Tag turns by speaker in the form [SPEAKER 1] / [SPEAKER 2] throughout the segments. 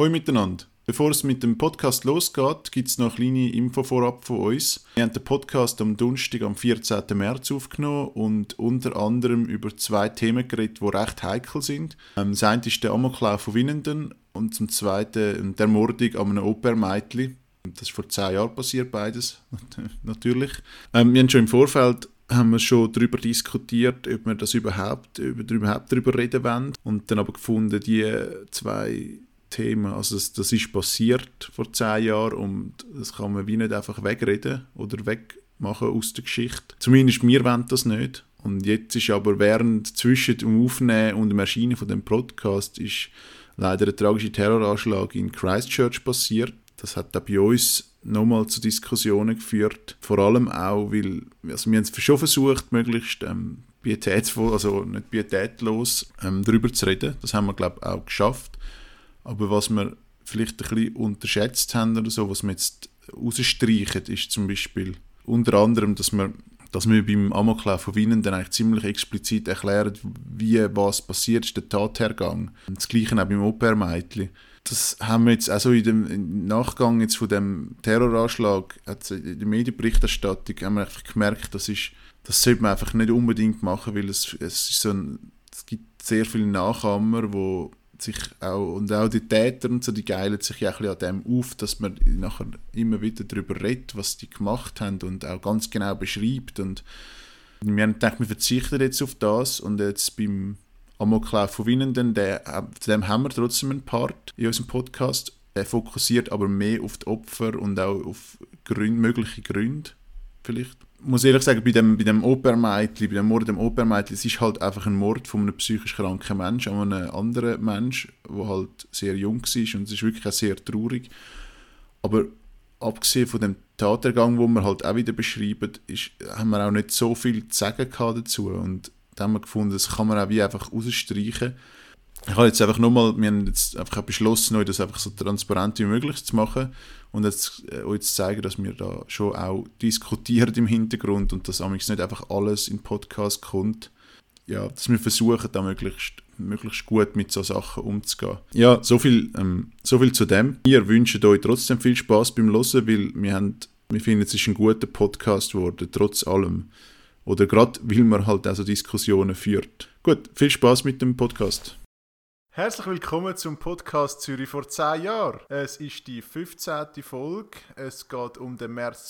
[SPEAKER 1] Hoi miteinander. Bevor es mit dem Podcast losgeht, gibt es noch eine kleine Info vorab von uns. Wir haben den Podcast am Donnerstag, am 14. März aufgenommen und unter anderem über 2 Themen geredet, die recht heikel sind. Das eine ist der Amoklauf von Winnenden und zum zweiten der Ermordung an einem Au-pair-Mädchen. Das ist vor 10 Jahren passiert, beides, natürlich. Wir haben schon im Vorfeld schon darüber diskutiert, ob wir das überhaupt darüber reden wollen. Und dann aber gefunden, die 2 Themen, also das ist passiert vor 10 Jahren und das kann man wie nicht einfach wegreden oder wegmachen aus der Geschichte. Zumindest wir wollen das nicht. Und jetzt ist aber zwischen dem Aufnehmen und dem Erscheinen von dem Podcast ist leider ein tragischer Terroranschlag in Christchurch passiert. Das hat auch bei uns nochmal zu Diskussionen geführt. Vor allem auch, weil wir haben es schon versucht, möglichst pietätvoll, also nicht pietätlos darüber zu reden. Das haben wir, glaube ich, auch geschafft. Aber was wir vielleicht ein bisschen unterschätzt haben oder so, was wir jetzt rausstreichen, ist zum Beispiel unter anderem, dass wir beim Amoklauf von Winnenden eigentlich ziemlich explizit erklären, wie was passiert ist, der Tathergang. Das Gleiche auch beim Au-pair-Mädchen. Das haben wir jetzt also im Nachgang jetzt von dem Terroranschlag, in der Medienberichterstattung, haben wir einfach gemerkt, das sollte man einfach nicht unbedingt machen, weil es gibt sehr viele Nachahmer, die sich auch die Täter und so, die geilen sich ja ein bisschen an dem auf, dass man nachher immer wieder darüber redet, was die gemacht haben und auch ganz genau beschreibt. Und wir haben gedacht, wir verzichten jetzt auf das und jetzt beim Amoklauf von Winnenden, dem haben wir trotzdem einen Part in unserem Podcast. Der fokussiert aber mehr auf die Opfer und auch auf mögliche Gründe vielleicht. Ich muss ehrlich sagen, bei dem Au-pair-Mädchen, bei dem Mord am Au-pair-Mädchen, es ist halt einfach ein Mord von einem psychisch kranken Menschen an einem anderen Menschen, der halt sehr jung war und es ist wirklich auch sehr traurig. Aber abgesehen von dem Tathergang, den wir halt auch wieder beschreiben, haben wir auch nicht so viel zu sagen dazu und da haben wir gefunden, das kann man auch wie einfach rausstreichen. Ich habe jetzt einfach wir haben jetzt einfach beschlossen, das einfach so transparent wie möglich zu machen und jetzt euch zu zeigen, dass wir da schon auch diskutieren im Hintergrund und dass amigs nicht einfach alles in den Podcast kommt. Ja, dass wir versuchen, da möglichst gut mit so Sachen umzugehen. Ja, so viel zu dem. Wir wünschen euch trotzdem viel Spaß beim Hören, weil wir finden, es ist ein guter Podcast geworden, trotz allem. Oder gerade, weil man halt auch so Diskussionen führt. Gut, viel Spaß mit dem Podcast. Herzlich willkommen zum Podcast Zürich vor 10 Jahren. Es ist die 15. Folge. Es geht um den März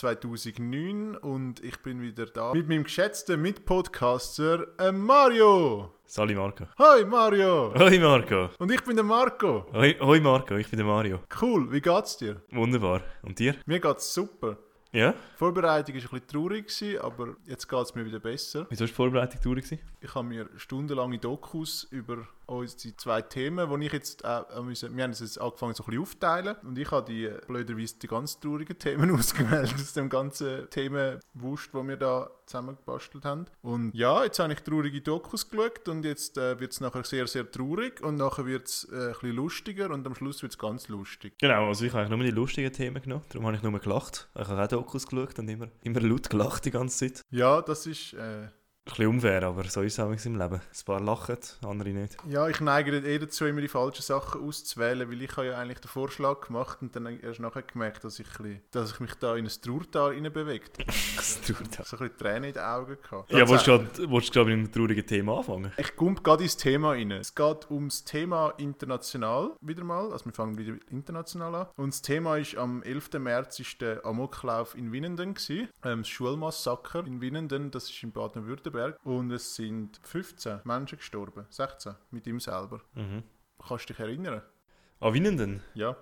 [SPEAKER 1] 2009 und ich bin wieder da mit meinem geschätzten Mitpodcaster Mario.
[SPEAKER 2] Sali Marco.
[SPEAKER 1] Hoi Mario.
[SPEAKER 2] Hoi Marco.
[SPEAKER 1] Und ich bin der Marco.
[SPEAKER 2] Hoi Marco, ich bin der Mario.
[SPEAKER 1] Cool, wie geht's dir?
[SPEAKER 2] Wunderbar. Und dir?
[SPEAKER 1] Mir geht's super.
[SPEAKER 2] Ja?
[SPEAKER 1] Die Vorbereitung war ein bisschen traurig, aber jetzt geht es mir wieder besser.
[SPEAKER 2] Wieso war die Vorbereitung traurig?
[SPEAKER 1] Ich habe mir stundenlange Dokus über unsere 2 Themen, die ich jetzt wir haben es jetzt angefangen so ein bisschen aufteilen und ich habe blöderweise die ganz traurigen Themen ausgewählt aus dem ganzen Themenwust, den wir da zusammengebastelt haben. Und ja, jetzt habe ich traurige Dokus geschaut und jetzt wird es nachher sehr, sehr traurig und nachher wird es ein bisschen lustiger und am Schluss wird es ganz lustig.
[SPEAKER 2] Genau, also ich habe eigentlich nur die lustigen Themen genommen, darum habe ich nur gelacht. Ich habe auch Dokus geschaut und immer laut gelacht die ganze Zeit.
[SPEAKER 1] Ja, das ist
[SPEAKER 2] ein bisschen unfair, aber so ist es im Leben. Ein paar lachen, andere nicht.
[SPEAKER 1] Ja, ich neige dazu, immer die falschen Sachen auszuwählen, weil ich habe ja eigentlich den Vorschlag gemacht und dann erst nachher gemerkt, dass ich mich da in ein Trauertal reinbewegt habe. So ein bisschen Tränen in den Augen gehabt.
[SPEAKER 2] Ja, willst du gerade mit einem traurigen Thema anfangen?
[SPEAKER 1] Ich komme gerade ins Thema rein. Es geht ums Thema international wieder mal, also wir fangen wieder international an. Und das Thema ist, am 11. März war der Amoklauf in Winnenden gewesen. Das Schulmassaker in Winnenden, das ist in Baden-Württemberg. Und es sind 15 Menschen gestorben. 16 mit ihm selber.
[SPEAKER 2] Mhm.
[SPEAKER 1] Kannst du dich erinnern?
[SPEAKER 2] An Winnenden?
[SPEAKER 1] Ja.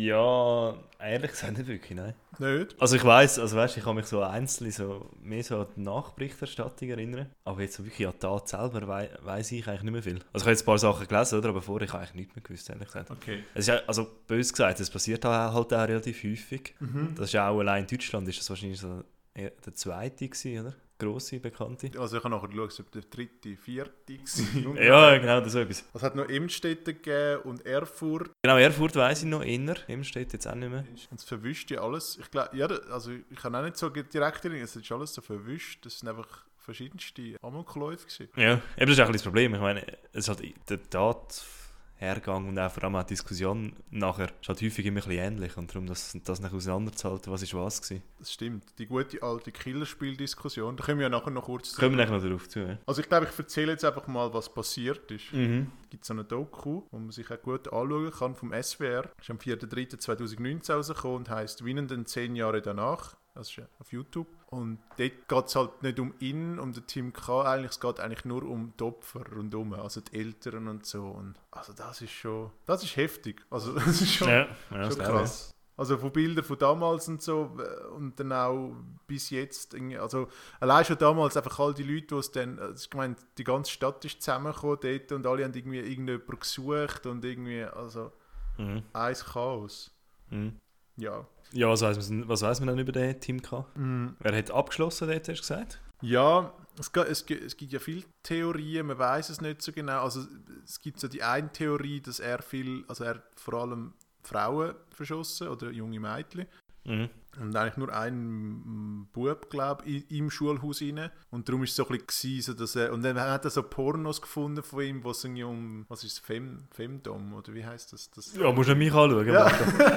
[SPEAKER 2] Ja, ehrlich gesagt nicht wirklich, nein.
[SPEAKER 1] Nicht?
[SPEAKER 2] Also ich weiss, ich kann mich so einzeln mehr so an die Nachberichterstattung erinnern. Aber jetzt so wirklich an die Tat selber weiss ich eigentlich nicht mehr viel. Also ich habe jetzt ein paar Sachen gelesen, oder? Aber vorher habe ich eigentlich nichts mehr gewusst, ehrlich gesagt.
[SPEAKER 1] Okay.
[SPEAKER 2] Es ist also böse gesagt, es passiert halt auch relativ häufig.
[SPEAKER 1] Mhm.
[SPEAKER 2] Das ist auch allein in Deutschland, ist das wahrscheinlich so der zweite gewesen, oder? Grosse, bekannte.
[SPEAKER 1] Also ich habe nachher geschaut, ob der 3., 4. war.
[SPEAKER 2] Ja, genau, das ist so etwas.
[SPEAKER 1] Es hat noch Emstetten gegeben und Erfurt.
[SPEAKER 2] Genau, Erfurt weiss ich noch eher. Emstetten jetzt auch nicht mehr.
[SPEAKER 1] Und es verwischt ja alles. Ich glaube, ja, also ich kann auch nicht so direkt erinnern, es ist alles so verwischt. Das sind einfach verschiedenste Amokläufe gewesen.
[SPEAKER 2] Ja, eben das ist auch ein bisschen das Problem. Ich meine, es hat der Tat Hergang und auch vor allem auch die Diskussion nachher ist halt häufig immer ein bisschen ähnlich und darum das nicht auseinanderzuhalten, was ist was gewesen.
[SPEAKER 3] Das stimmt. Die gute alte Killerspiel-Diskussion, da kommen wir ja nachher noch kurz zu.
[SPEAKER 2] Kommen wir noch darauf zu, ja?
[SPEAKER 3] Also ich glaube, ich erzähle jetzt einfach mal, was passiert ist.
[SPEAKER 2] Mhm.
[SPEAKER 3] Es gibt so eine Doku, wo man sich auch gut anschauen kann vom SWR. Ist am 4.3.2019 rausgekommen und heisst «Winnenden 10 Jahre danach». Das ist auf YouTube. Und dort geht es halt nicht um ihn, um den Team K. Eigentlich, es geht eigentlich nur um die Opfer rundherum, also die Eltern und so. Und also das ist heftig. Also das ist schon, schon krass. Also von Bildern von damals und so und dann auch bis jetzt. Also allein schon damals einfach all die Leute, die es dann, ich meine, die ganze Stadt ist zusammengekommen dort und alle haben irgendwie irgendjemanden gesucht und irgendwie, also ein Chaos.
[SPEAKER 2] Mhm.
[SPEAKER 3] Ja.
[SPEAKER 2] Ja, was weiss man denn über den Team K? Wer hat abgeschlossen dort, hast du gesagt?
[SPEAKER 3] Ja, es gibt ja viele Theorien, man weiß es nicht so genau. Also es gibt so die eine Theorie, dass er vor allem Frauen verschossen oder junge Mädchen.
[SPEAKER 2] Mhm.
[SPEAKER 3] Und eigentlich nur ein Bub, glaube ich, im Schulhaus rein. Und darum war es so ein bisschen, dass er... Und dann hat er so Pornos gefunden von ihm, wo es irgendwie um... Was ist es? Femdom? Oder wie heisst das?
[SPEAKER 2] Ja, musst du mich anschauen.
[SPEAKER 3] Ja,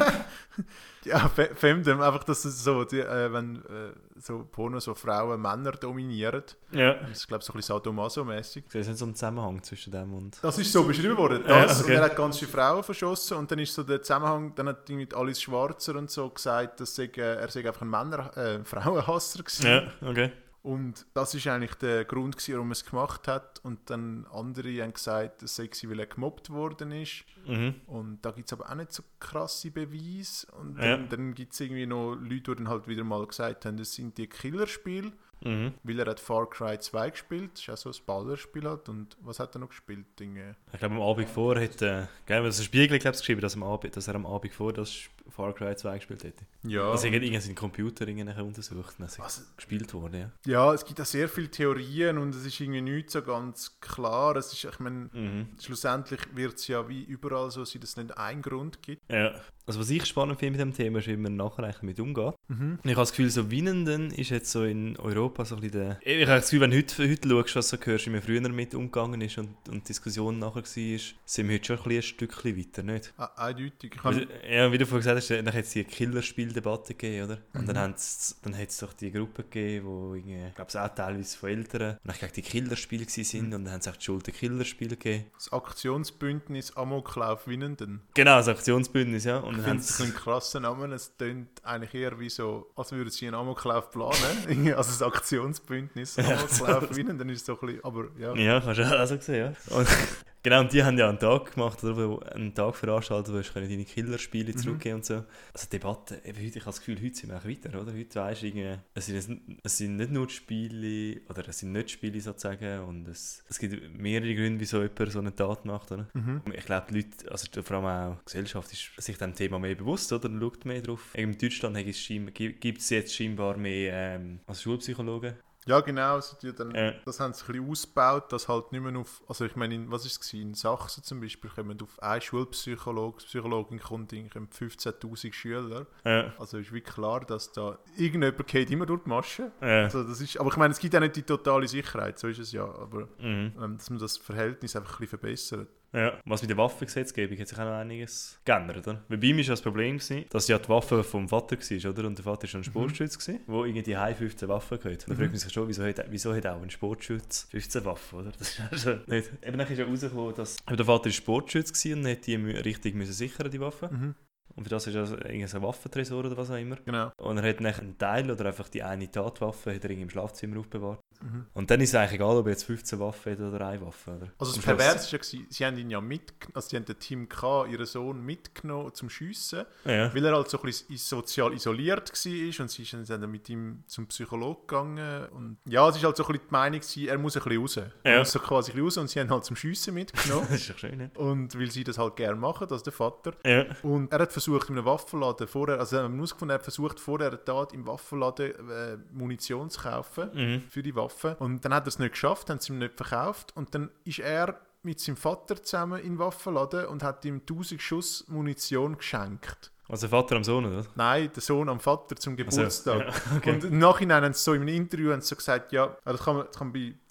[SPEAKER 3] ja Femdom. Einfach, dass es so... wenn so Pornos, wo Frauen Männer dominieren.
[SPEAKER 2] Ja.
[SPEAKER 3] Das ist, glaube ich, so ein bisschen Sadomaso-mässig.
[SPEAKER 2] Das ist nicht so ein Zusammenhang zwischen dem und...
[SPEAKER 3] Das ist so beschrieben worden. Das, okay. Und er hat ganz viele Frauen verschossen. Und dann ist so der Zusammenhang... Dann hat irgendwie Alice Schwarzer und so gesagt, dass er sei einfach ein Frauenhasser gewesen.
[SPEAKER 2] Ja, okay.
[SPEAKER 3] Und das ist eigentlich der Grund gewesen, warum er es gemacht hat. Und dann andere haben gesagt, es sei gewesen, weil er gemobbt worden ist.
[SPEAKER 2] Mhm.
[SPEAKER 3] Und da gibt es aber auch nicht so krasse Beweise. Und dann gibt es irgendwie noch Leute, die dann halt wieder mal gesagt haben, das sind die Killerspiele. Mhm. Weil er hat Far Cry 2 gespielt, das ist auch so ein Ballerspiel halt. Und was hat er noch gespielt?
[SPEAKER 2] Ich glaube am Abend vor hat das ist Spiegel geschrieben, dass er am Abend vor das Far Cry 2 gespielt hätte.
[SPEAKER 3] Ja.
[SPEAKER 2] Also irgendwie seinen Computer untersucht und dann ist gespielt worden, ja.
[SPEAKER 3] Ja, es gibt auch sehr viele Theorien und es ist irgendwie nicht so ganz klar. Es ist, ich meine, schlussendlich wird es ja wie überall so sein, dass es nicht einen Grund gibt.
[SPEAKER 2] Ja. Also was ich spannend finde mit dem Thema ist, wie man nachher eigentlich mit umgeht. Mhm. Ich habe das Gefühl, so Winnenden ist jetzt so in Europa so ein bisschen der... Ich habe das Gefühl, wenn du heute schaust, was du hörst, wie man früher mit umgegangen ist und die Diskussion nachher war, sind wir heute schon ein bisschen weiter, nicht?
[SPEAKER 3] Eindeutig.
[SPEAKER 2] Ja, wie du vorhin gesagt hast, dann hat es die Killerspieldebatte gegeben, oder? Und dann hat es doch die Gruppe gegeben, wo ich glaube auch teilweise von Eltern und gegen die Killerspiele waren und dann haben es auch die Schuld der Killerspiele gegeben.
[SPEAKER 3] Das Aktionsbündnis Amoklauf Winnenden.
[SPEAKER 2] Genau, das Aktionsbündnis, ja. Und
[SPEAKER 3] ich finde es einen krassen Namen. Es klingt eigentlich eher wie so, als würden sie einen Amoklauf planen. Also das Aktionsbündnis Amoklauf Winnenden ist so ein bisschen, aber ja. Ja,
[SPEAKER 2] kannst du auch so sehen, ja. Und genau, und die haben ja einen Tag gemacht, oder, einen Tag veranstaltet, wo du deine Killerspiele zurückgeben und so. Also Debatte, ich habe das Gefühl, heute sind wir auch weiter, oder? Heute weisst du, es sind nicht nur die Spiele, oder es sind nicht Spiele sozusagen, und es gibt mehrere Gründe, wieso jemand so eine Tat macht, oder? Mhm. Ich glaube, die Leute, also vor allem auch die Gesellschaft, ist sich dem Thema mehr bewusst, oder? Und schaut mehr drauf. In Deutschland gibt es jetzt scheinbar mehr als Schulpsychologen.
[SPEAKER 3] Ja, genau. Das haben sie ein bisschen ausgebaut, dass halt nicht mehr auf... Also ich meine, was war es? In Sachsen zum Beispiel kommen auf einen Schulpsychologin kommt 15'000 Schüler. Ja. Also ist wie klar, dass da irgendjemand geht immer durch die Masche. Ja. Also das ist, aber ich meine, es gibt auch nicht die totale Sicherheit, so ist es ja. Aber dass man das Verhältnis einfach ein bisschen verbessert.
[SPEAKER 2] Ja, was mit der Waffengesetzgebung hat sich auch noch einiges geändert, oder? Bei ihm war das Problem, dass ja die Waffe vom Vater war, oder? Und der Vater war ein Sportschütze, der irgendwie 15 Waffen hatte. Da fragt man sich schon, wieso hat auch ein Sportschütze 15 Waffen, oder? Das ist also nicht... Eben dann ist ja rausgekommen, dass der Vater Sportschütze war und hat die richtig sichern, die Waffen. Mhm. Und für das ist also ein Waffentresor oder was auch immer. Genau. Und er hat dann einen Teil oder einfach die eine Tatwaffe hat er im Schlafzimmer aufbewahrt. Mhm. Und dann ist es eigentlich egal, ob er jetzt 15 Waffen hat oder eine Waffe. Oder?
[SPEAKER 3] Also das Perverse war ja, sie haben ihn ja sie haben den Team K, ihren Sohn, mitgenommen zum Schiessen, weil er halt so ein bisschen sozial isoliert war und sie sind dann mit ihm zum Psychologen gegangen. Und ja, es war halt so ein bisschen die Meinung, er muss ein bisschen raus. Er muss so quasi raus und sie haben halt zum Schiessen mitgenommen.
[SPEAKER 2] Das ist doch schön, ne?
[SPEAKER 3] Und weil sie das halt gerne machen, also der Vater.
[SPEAKER 2] Ja.
[SPEAKER 3] Und er hat versucht, in einem Waffenladen vorher, also er hat herausgefunden, er hat versucht, vor der Tat im Waffenladen Munition zu kaufen für die Waffe. Und dann hat er es nicht geschafft, haben sie ihm nicht verkauft. Und dann ist er mit seinem Vater zusammen in den Waffenladen und hat ihm 1000 Schuss Munition geschenkt.
[SPEAKER 2] Also der Vater am Sohn, oder?
[SPEAKER 3] Nein, der Sohn am Vater zum Geburtstag.
[SPEAKER 2] Also, ja, okay.
[SPEAKER 3] Und im Nachhinein haben sie so in einem Interview so gesagt, ja, das kann man bei Tim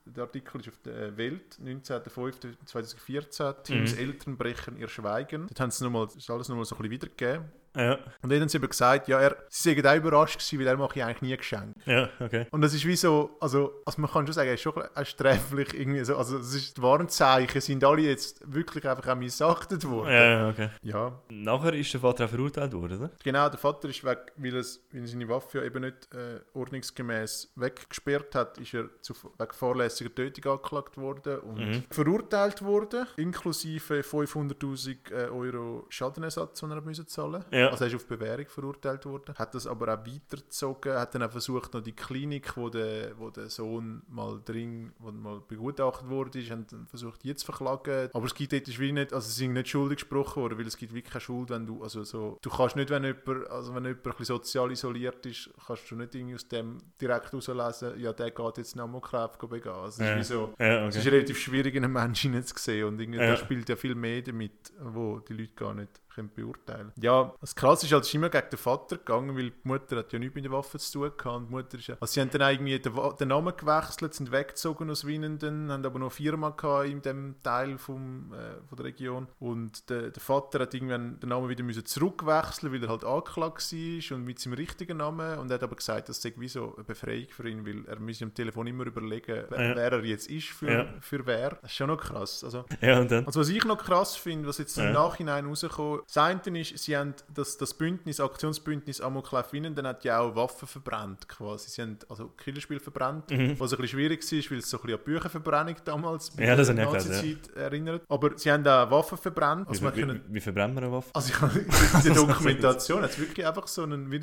[SPEAKER 3] der Artikel ist auf der Welt, 19.05.2014, Teams Eltern brechen ihr Schweigen. Dort haben sie ist alles nochmal so ein bisschen wiedergegeben.
[SPEAKER 2] Ja.
[SPEAKER 3] Und dann haben sie eben gesagt, ja, sie seien auch überrascht gewesen, weil er mache ich eigentlich nie Geschenke.
[SPEAKER 2] Ja, okay.
[SPEAKER 3] Und das ist wie so, also man kann schon sagen, er ist schon sträflich irgendwie so, also es ist die Warnzeichen, sind alle jetzt wirklich einfach auch missachtet worden.
[SPEAKER 2] Ja, okay.
[SPEAKER 3] Ja.
[SPEAKER 2] Nachher ist der Vater auch verurteilt worden, oder?
[SPEAKER 3] Genau, der Vater ist weg, weil er seine Waffe ja eben nicht ordnungsgemäß weggesperrt hat, ist er wegen fahrlässiger Tötung angeklagt worden und verurteilt worden, inklusive 500'000 Euro Schadenersatz, den er müssen zahlen musste.
[SPEAKER 2] Ja.
[SPEAKER 3] Also er ist auf Bewährung verurteilt worden. Hat das aber auch weitergezogen, hat dann auch versucht, noch die Klinik, wo der Sohn mal begutachtet wurde, haben dann versucht, die zu verklagen. Aber es gibt dort wie nicht, also sie sind nicht schuldig gesprochen worden, weil es gibt wirklich keine Schuld, wenn du, also so, du kannst nicht, wenn jemand ein bisschen sozial isoliert ist, kannst du nicht irgendwie aus dem direkt herauslesen, ja, der geht jetzt einen Amoklauf begehen. Also es ist wie so, es ist relativ schwierig, einen Menschen hineinzusehen und irgendwie, da spielt ja viel mehr damit, wo die Leute gar nicht beurteilen. Ja, das Krasse ist halt, es ist immer gegen den Vater gegangen, weil die Mutter hat ja nichts mit der Waffe zu tun gehabt. Die Mutter ist ja, also sie haben dann irgendwie den Namen gewechselt, sind weggezogen aus Winnenden, haben aber noch eine Firma gehabt in dem Teil von der Region und der Vater hat irgendwann den Namen wieder müssen zurückwechseln, weil er halt angeklagt war und mit seinem richtigen Namen und er hat aber gesagt, das sei wie so eine Befreiung für ihn, weil er müsse am Telefon immer überlegen, wer er jetzt ist für wer. Das ist schon noch krass. Also,
[SPEAKER 2] und dann?
[SPEAKER 3] Also was ich noch krass finde, was jetzt im Nachhinein rauskommt, das eine ist, sie haben das Bündnis, Aktionsbündnis Amoklauf Winnenden hat ja auch Waffen verbrannt quasi. Sie haben also Killerspiel verbrannt, was ein bisschen schwierig war, weil es so ein bisschen an Bücherverbrennung damals bei der Nazi-Zeit erinnert. Aber sie haben auch Waffen verbrannt. Also
[SPEAKER 2] wie verbrennt man eine Waffe?
[SPEAKER 3] Also in der Dokumentation hat es wirklich einfach so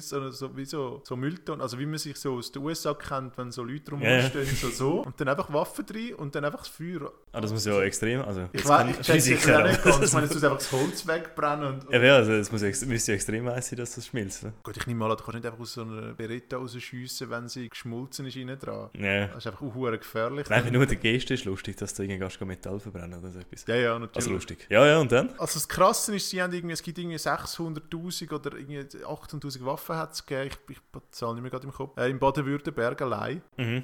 [SPEAKER 3] Müllton, also wie man sich so aus den USA kennt, wenn so Leute rumstehen, so und dann einfach Waffen drin und dann einfach das Feuer.
[SPEAKER 2] Das muss ja extrem, also
[SPEAKER 3] ich check es ja nicht ganz, ich meine, es muss einfach das Holz wegbrennen.
[SPEAKER 2] Also es müsste ja extrem heiß sein, dass das schmilzt. Ne?
[SPEAKER 3] Gut, ich nehme mal an, du kannst nicht einfach aus so einer Beretta rausschiessen, wenn sie geschmolzen ist innen dran.
[SPEAKER 2] Ja.
[SPEAKER 3] Das ist einfach auch gefährlich.
[SPEAKER 2] Nein, nur der Geste ist lustig, dass du irgendwie Metall verbrennen oder so etwas.
[SPEAKER 3] Ja, natürlich.
[SPEAKER 2] Also lustig. Ja, und dann?
[SPEAKER 3] Also das Krasse ist, es gibt irgendwie 600'000 oder irgendwie 800'000 Waffen hat es gegeben, ich zahle nicht mehr gerade im Kopf, in Baden-Württemberg allein.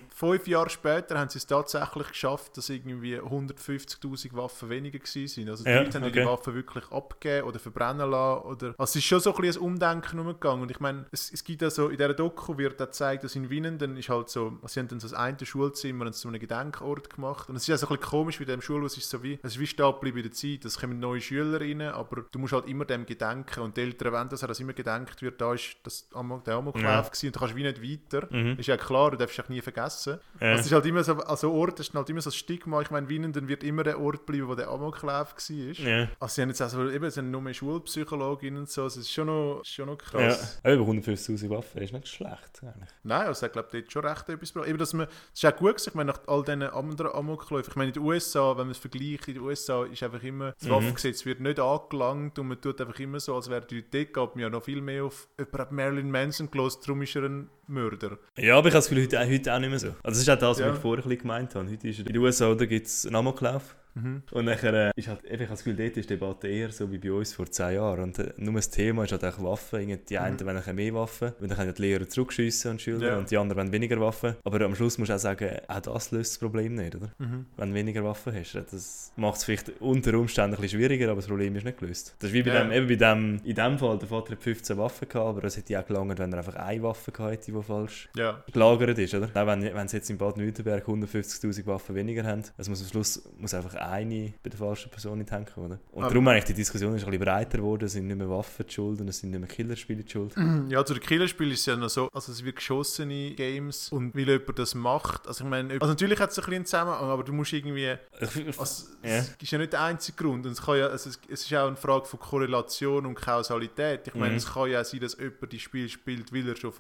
[SPEAKER 3] 5 Jahre später haben sie es tatsächlich geschafft, dass irgendwie 150'000 Waffen weniger waren. Also die Leute haben die Waffen wirklich abgegeben oder verbrennen lassen. Also es ist schon so ein bisschen ein Umdenken umgegangen. Und ich meine, es gibt also, in dieser Doku wird auch gezeigt, dass in Winnenden ist halt so, sie haben dann so das eine Schulzimmer und so einen Gedenkort gemacht. Und es ist auch so ein bisschen komisch wie in dem Schulhaus, es ist wie stehen geblieben in der Zeit. Es kommen neue Schüler rein, aber du musst halt immer dem gedenken. Und die Eltern wollen, dass immer gedenkt wird, da ist der Amoklauf gewesen und du kannst wie nicht weiter. Ist ja klar, du darfst dich nie vergessen. Also es ist halt immer so, also Ort, das ist halt immer so ein Stigma. Ich meine, Winnenden wird immer der Ort bleiben, wo der Amoklauf war. Also sie haben jetzt also eben, sie haben nur mehr Schulpsychologinnen und so, es ist schon noch krass.
[SPEAKER 2] Ja, über 150'000 Waffen ist nicht schlecht eigentlich.
[SPEAKER 3] Nein, also ich glaube, dort schon recht etwas braucht. Das ist auch gut, ich meine, nach all diesen anderen Amokläufen, ich meine, in den USA, wenn man es vergleicht, in den USA ist einfach immer, das Waffengesetz wird nicht angelangt und man tut einfach immer so, als wäre die dort geht man ja noch viel mehr auf, jemand hat Marilyn Manson gelassen, darum ist er ein Mörder.
[SPEAKER 2] Ja, aber ich habe das Gefühl, heute auch nicht mehr so. Also das ist auch das, was ich vorher gemeint habe. Heute ist in den USA gibt es einen Amoklauf. Und nachher ist halt, ich habe das Gefühl, dort ist die Debatte eher so wie bei uns vor 10 Jahren. Und nur das Thema ist halt auch Waffen. Die einen wollen mehr Waffen, weil dann können die Lehrer zurückschiessen und Schüler und die anderen wollen weniger Waffen. Aber am Schluss musst du auch sagen, auch das löst das Problem nicht, oder? Wenn du weniger Waffen hast. Das macht es vielleicht unter Umständen ein bisschen schwieriger, aber das Problem ist nicht gelöst. Das ist wie in dem Fall, der Vater hat 15 Waffen gehabt, aber es hätte auch gelangt, wenn er einfach eine Waffe gehabt hätte, die falsch gelagert ist, oder? Auch wenn sie jetzt in Baden-Württemberg 150'000 Waffen weniger haben, es muss am Schluss einfach eine bei der falschen Person in die Hände kommen. Und darum eigentlich die Diskussion ist ein bisschen breiter geworden, es sind nicht mehr Waffen die Schuld und es sind nicht mehr Killerspiele die Schuld.
[SPEAKER 3] Ja, zu den Killerspielen ist es ja noch so, also es wird geschossene Games und wie jemand das macht, also ich meine, also natürlich hat es ein bisschen einen Zusammenhang, aber du musst irgendwie, es ist ja nicht der einzige Grund und es ist auch eine Frage von Korrelation und Kausalität. Ich meine, es kann ja auch sein, dass jemand das Spiel spielt, weil er schon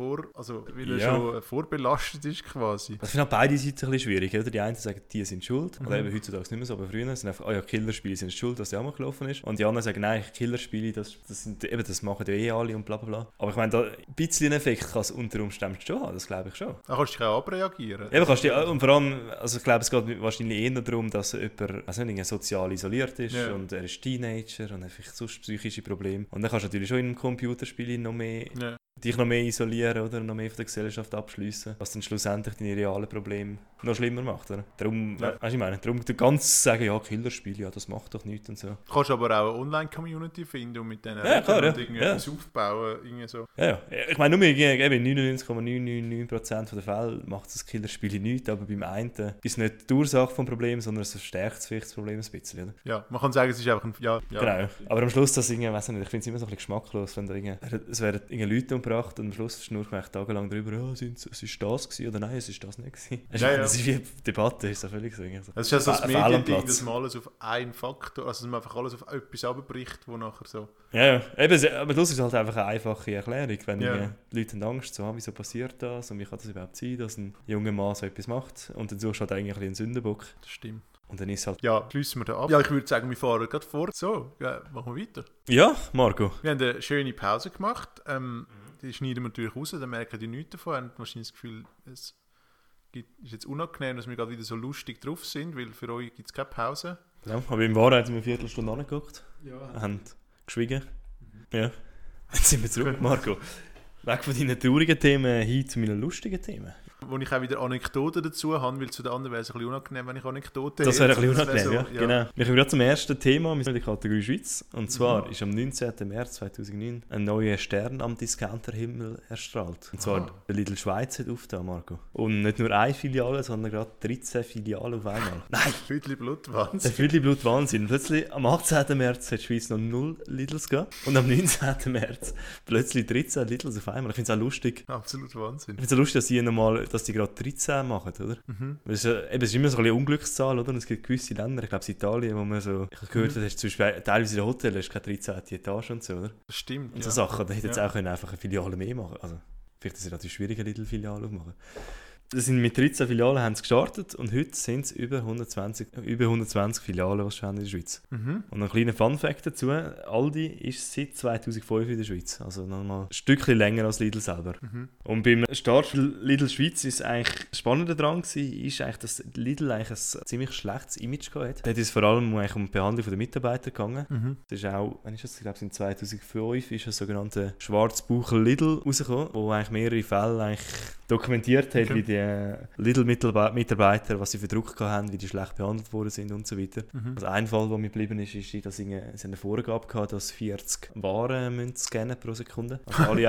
[SPEAKER 3] schon vorbelastet ist quasi.
[SPEAKER 2] Ich finde auch beide Seiten ein bisschen schwierig, oder? Die einen sagen, die sind schuld, oder eben heutzutage nicht mehr so, aber früher, sind einfach, Killerspiele sind schuld, dass die auch mal gelaufen ist. Und die anderen sagen, nein, Killerspiele, das machen ja eh alle und bla bla bla. Aber ich meine, da ein bisschen Effekt kann es unter Umständen schon haben, das glaube ich schon.
[SPEAKER 3] Da kannst du dich auch abreagieren.
[SPEAKER 2] Eben, und vor allem, also ich glaube, es geht wahrscheinlich eher darum, dass jemand sozial isoliert ist und er ist Teenager und hat vielleicht sonst psychische Probleme. Und dann kannst du natürlich schon in einem Computerspiel dich noch mehr isolieren oder noch mehr von der Gesellschaft abschliessen, was dann schlussendlich deine realen Probleme noch schlimmer macht. Oder? Darum, darum du ganz sagen, ja, Killerspiele, das macht doch nichts und so.
[SPEAKER 3] Du kannst aber auch eine Online-Community finden und mit denen
[SPEAKER 2] und
[SPEAKER 3] etwas aufbauen. Irgendwie so.
[SPEAKER 2] Ja. Ich meine, nur in 99,999% der Fälle macht das Killerspiel nichts, aber beim einen ist es nicht die Ursache des Problems, sondern es verstärkt vielleicht das Problem ein bisschen. Oder?
[SPEAKER 3] Ja, man kann sagen, es ist einfach ein... Ja.
[SPEAKER 2] Genau, aber am Schluss, ich finde es immer so ein bisschen geschmacklos, wenn es werden Leute umgebracht und am Schluss schnurrt man tagelang darüber, es ist das gewesen oder nein, es ist das nicht gewesen. Das ist wie eine Debatte, ist so völlig so.
[SPEAKER 3] Es ist ja so das Mediending, dass man alles auf einen Faktor, also dass man einfach alles auf etwas abbricht, wo nachher so...
[SPEAKER 2] Ja, eben, aber das ist halt einfach eine einfache Erklärung, wenn die Leute haben Angst so, wieso passiert das und wie kann das überhaupt sein, dass ein junger Mann so etwas macht und dann suchst du halt eigentlich einen Sündenbock.
[SPEAKER 3] Das stimmt.
[SPEAKER 2] Und dann ist halt...
[SPEAKER 3] Ja, schliessen wir da ab. Ja, ich würde sagen, wir fahren gerade fort. So, machen wir weiter.
[SPEAKER 2] Ja, Marco.
[SPEAKER 3] Wir haben eine schöne Pause gemacht. Die schneiden wir natürlich raus, dann merken die nichts davon. Haben wahrscheinlich das Gefühl, es ist jetzt unangenehm, dass wir gerade wieder so lustig drauf sind, weil für euch gibt es keine Pause.
[SPEAKER 2] Ja, aber im Wahrheit haben wir eine Viertelstunde angeguckt.
[SPEAKER 3] Ja.
[SPEAKER 2] Haben geschwiegen. Ja. Jetzt sind wir zurück, Marco. Weg von deinen traurigen Themen hin zu meinen lustigen Themen.
[SPEAKER 3] Wo ich auch wieder Anekdoten dazu habe, weil zu den anderen wäre es ein bisschen unangenehm, wenn ich Anekdoten hätte.
[SPEAKER 2] Das wäre ein bisschen unangenehm, ja. Genau. Wir kommen gerade zum ersten Thema, wir sind in der Kategorie Schweiz. Und zwar ist am 19. März 2009 ein neuer Stern am Discounterhimmel erstrahlt. Und zwar der Lidl Schweiz hat aufgetan, Marco. Und nicht nur eine Filiale, sondern gerade 13 Filialen auf einmal. Nein!
[SPEAKER 3] Füdli Blutwahnsinn.
[SPEAKER 2] Der Füdli Blutwahnsinn. Plötzlich am 18. März hat die Schweiz noch 0 Lidls gehabt. Und am 19. März plötzlich 13 Lidls auf einmal. Ich finde es auch lustig.
[SPEAKER 3] Absolut Wahnsinn.
[SPEAKER 2] Ich finde es auch lustig, dass die gerade 13 machen, oder? Es ist immer so eine Unglückszahl, oder? Und es gibt gewisse Länder, ich glaube in Italien, wo man so, ich habe gehört, dass zum Beispiel teilweise in den Hotels ist keine 13. Etage und so, oder?
[SPEAKER 3] Das stimmt,
[SPEAKER 2] und so Sachen, da hätte jetzt auch einfach eine Filiale mehr machen. Also, vielleicht ist es relativ schwierig, eine Lidl-Filiale aufmachen. Mit 13 Filialen haben sie gestartet und heute sind es über 120 Filialen, die es schon haben in der Schweiz. Und ein kleiner Funfact dazu, Aldi ist seit 2005 in der Schweiz, also nochmal ein Stückchen länger als Lidl selber. Und beim Start von Lidl Schweiz ist eigentlich das Spannende daran gewesen, dass Lidl eigentlich ein ziemlich schlechtes Image gehabt hat. Da hat es vor allem eigentlich um die Behandlung der Mitarbeiter gegangen. Das ist auch, wann ist das? Ich glaube, in 2005 ist ein sogenannter Schwarzbuch Lidl rausgekommen, wo eigentlich mehrere Fälle eigentlich dokumentiert hat, wie die Lidl-Mitarbeiter, was sie für Druck haben, wie die schlecht behandelt worden sind und so weiter. Also ein Fall, der mir geblieben ist, dass sie eine Vorgabe gehabt, dass 40 Waren müssen scannen pro Sekunde. Also alle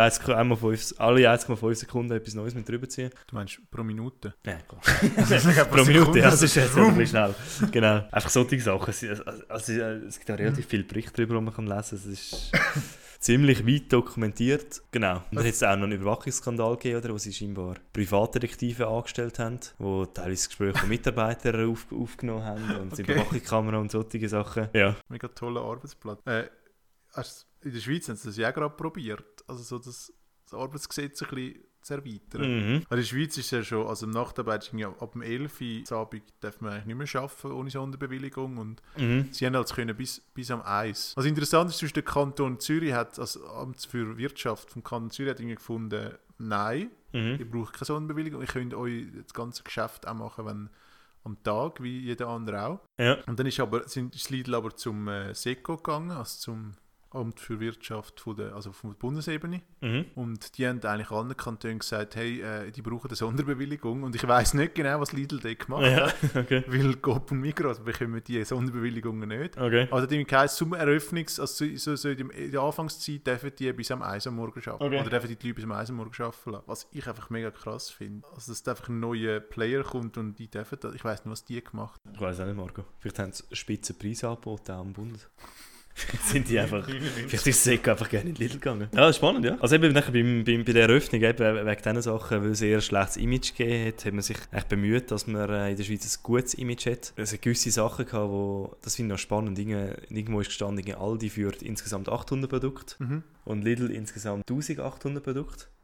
[SPEAKER 2] 1,5 Sekunden etwas Neues mit drüber ziehen.
[SPEAKER 3] Du meinst pro Minute?
[SPEAKER 2] Ja, klar. Pro Minute, ja, das ist jetzt ein bisschen schnell. Genau. Einfach solche Sachen. Es gibt auch relativ viele Berichte darüber, die man lesen kann. Es ist ziemlich weit dokumentiert. Genau. Und dann hat es auch noch einen Überwachungsskandal gegeben, wo sie scheinbar Privatdetektive angestellt haben, die teilweise Gespräche von Mitarbeitern aufgenommen haben und Überwachungskamera und solche Sachen. Ja.
[SPEAKER 3] Mega toller Arbeitsplatz. In der Schweiz haben sie das ja gerade probiert, also so das Arbeitsgesetz ein bisschen zu erweitern. In der Schweiz ist es ja schon, also Nachtarbeit ist ab dem 11 Uhr Abend darf man eigentlich nicht mehr arbeiten ohne Sonderbewilligung und sie haben halt können bis am 1. Also interessant ist, der Kanton Zürich hat, also Amt für Wirtschaft vom Kanton Zürich hat irgendwie gefunden, nein, ihr braucht keine Sonderbewilligung, ihr könnt euch das ganze Geschäft auch machen, am Tag, wie jeder andere auch.
[SPEAKER 2] Ja.
[SPEAKER 3] Und dann ist Lidl aber zum SECO gegangen, also zum Amt für Wirtschaft von der Bundesebene. Und die haben eigentlich allen Kantonen gesagt, hey, die brauchen eine Sonderbewilligung. Und ich weiss nicht genau, was Lidl da gemacht hat. Okay. Weil Coop und Migros bekommen die Sonderbewilligungen nicht.
[SPEAKER 2] Okay.
[SPEAKER 3] Also das heisst, zum so in der Anfangszeit dürfen die bis am 1 Uhr morgen arbeiten. Okay. Oder dürfen die Leute bis am 1 Uhr morgen arbeiten lassen. Was ich einfach mega krass finde. Also dass da einfach ein neuer Player kommt und die dürfen das. Ich weiss nicht, was die gemacht haben.
[SPEAKER 2] Ich weiss auch nicht, Marco. Vielleicht haben sie Spitzenpreise angeboten am Bund. Sind die einfach, vielleicht ist Seko einfach gerne in Lidl gegangen. Ja, das ist spannend, ja. Also eben bei der Eröffnung, eben wegen diesen Sachen, weil es eher ein schlechtes Image gegeben hat, hat man sich echt bemüht, dass man in der Schweiz ein gutes Image hat. Es hat gewisse Sachen gehabt, das finde ich noch spannend, irgendwo ist gestanden, Aldi führt insgesamt 800 Produkte und Lidl insgesamt 1800 Produkte.